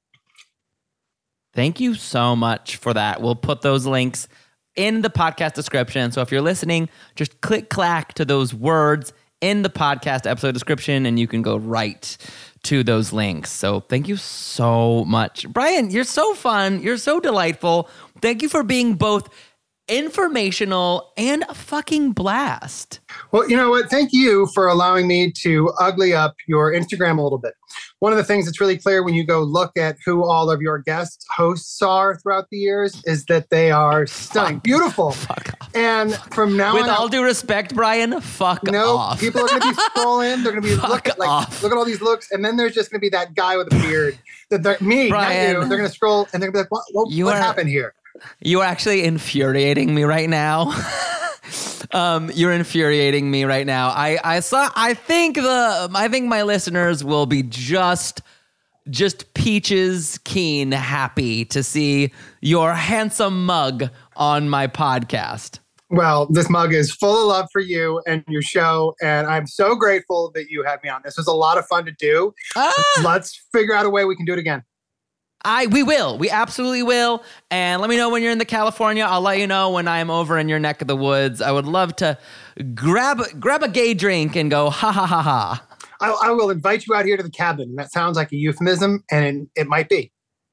Thank you so much for that. We'll put those links in the podcast description. So if you're listening, just click clack to those words in the podcast episode description, and you can go right to those links. So thank you so much. Brian, you're so fun. You're so delightful. Thank you for being both informational and a fucking blast. Well, you know what? Thank you for allowing me to ugly up your Instagram a little bit. One of the things that's really clear when you go look at who all of your guest hosts are throughout the years is that they are stunning, fuck, beautiful. Fuck off. And from now With on, all due respect, Brian, fuck no, off. People are going to be scrolling. They're going to be look at like off. look at all these looks, and then there's just going to be that guy with a beard. That they're, me, Brian, not you. They're going to scroll and they're going to be like, "What? What, what are, happened here?" You are actually infuriating me right now. um, you're infuriating me right now. I, I saw. I think the. I think my listeners will be just, just peaches keen happy to see your handsome mug on my podcast. Well, this mug is full of love for you and your show, and I'm so grateful that you had me on. This was a lot of fun to do. Ah! Let's figure out a way we can do it again. I we will. We absolutely will. And let me know when you're in the California. I'll let you know when I'm over in your neck of the woods. I would love to grab grab a gay drink and go ha ha ha ha. I, I will invite you out here to the cabin. That sounds like a euphemism, and it, it might be.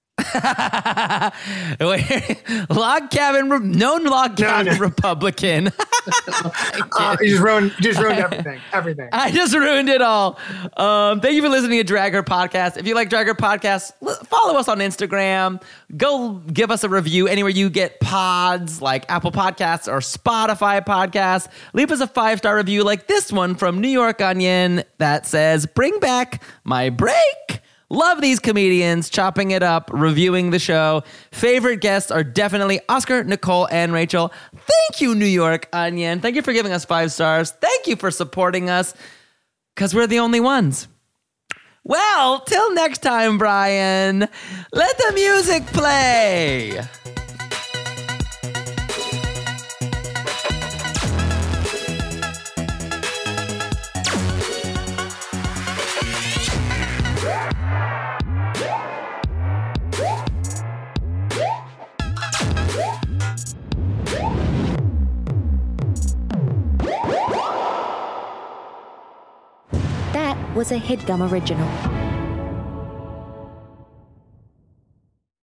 log cabin, known log cabin no, no. Republican. uh, you just ruined, you just ruined everything. Everything. I just ruined it all. Um, thank you for listening to Drag Her Podcast. If you like Drag Her Podcast, follow us on Instagram. Go give us a review anywhere you get pods, like Apple Podcasts or Spotify Podcasts. Leave us a five-star review like this one from New York Onion that says, "Bring back my break." Love these comedians chopping it up, reviewing the show. Favorite guests are definitely Oscar, Nicole, and Rachel. Thank you, New York Onion. Thank you for giving us five stars. Thank you for supporting us, because we're the only ones. Well, till next time, Brian, let the music play. Was a HeadGum original.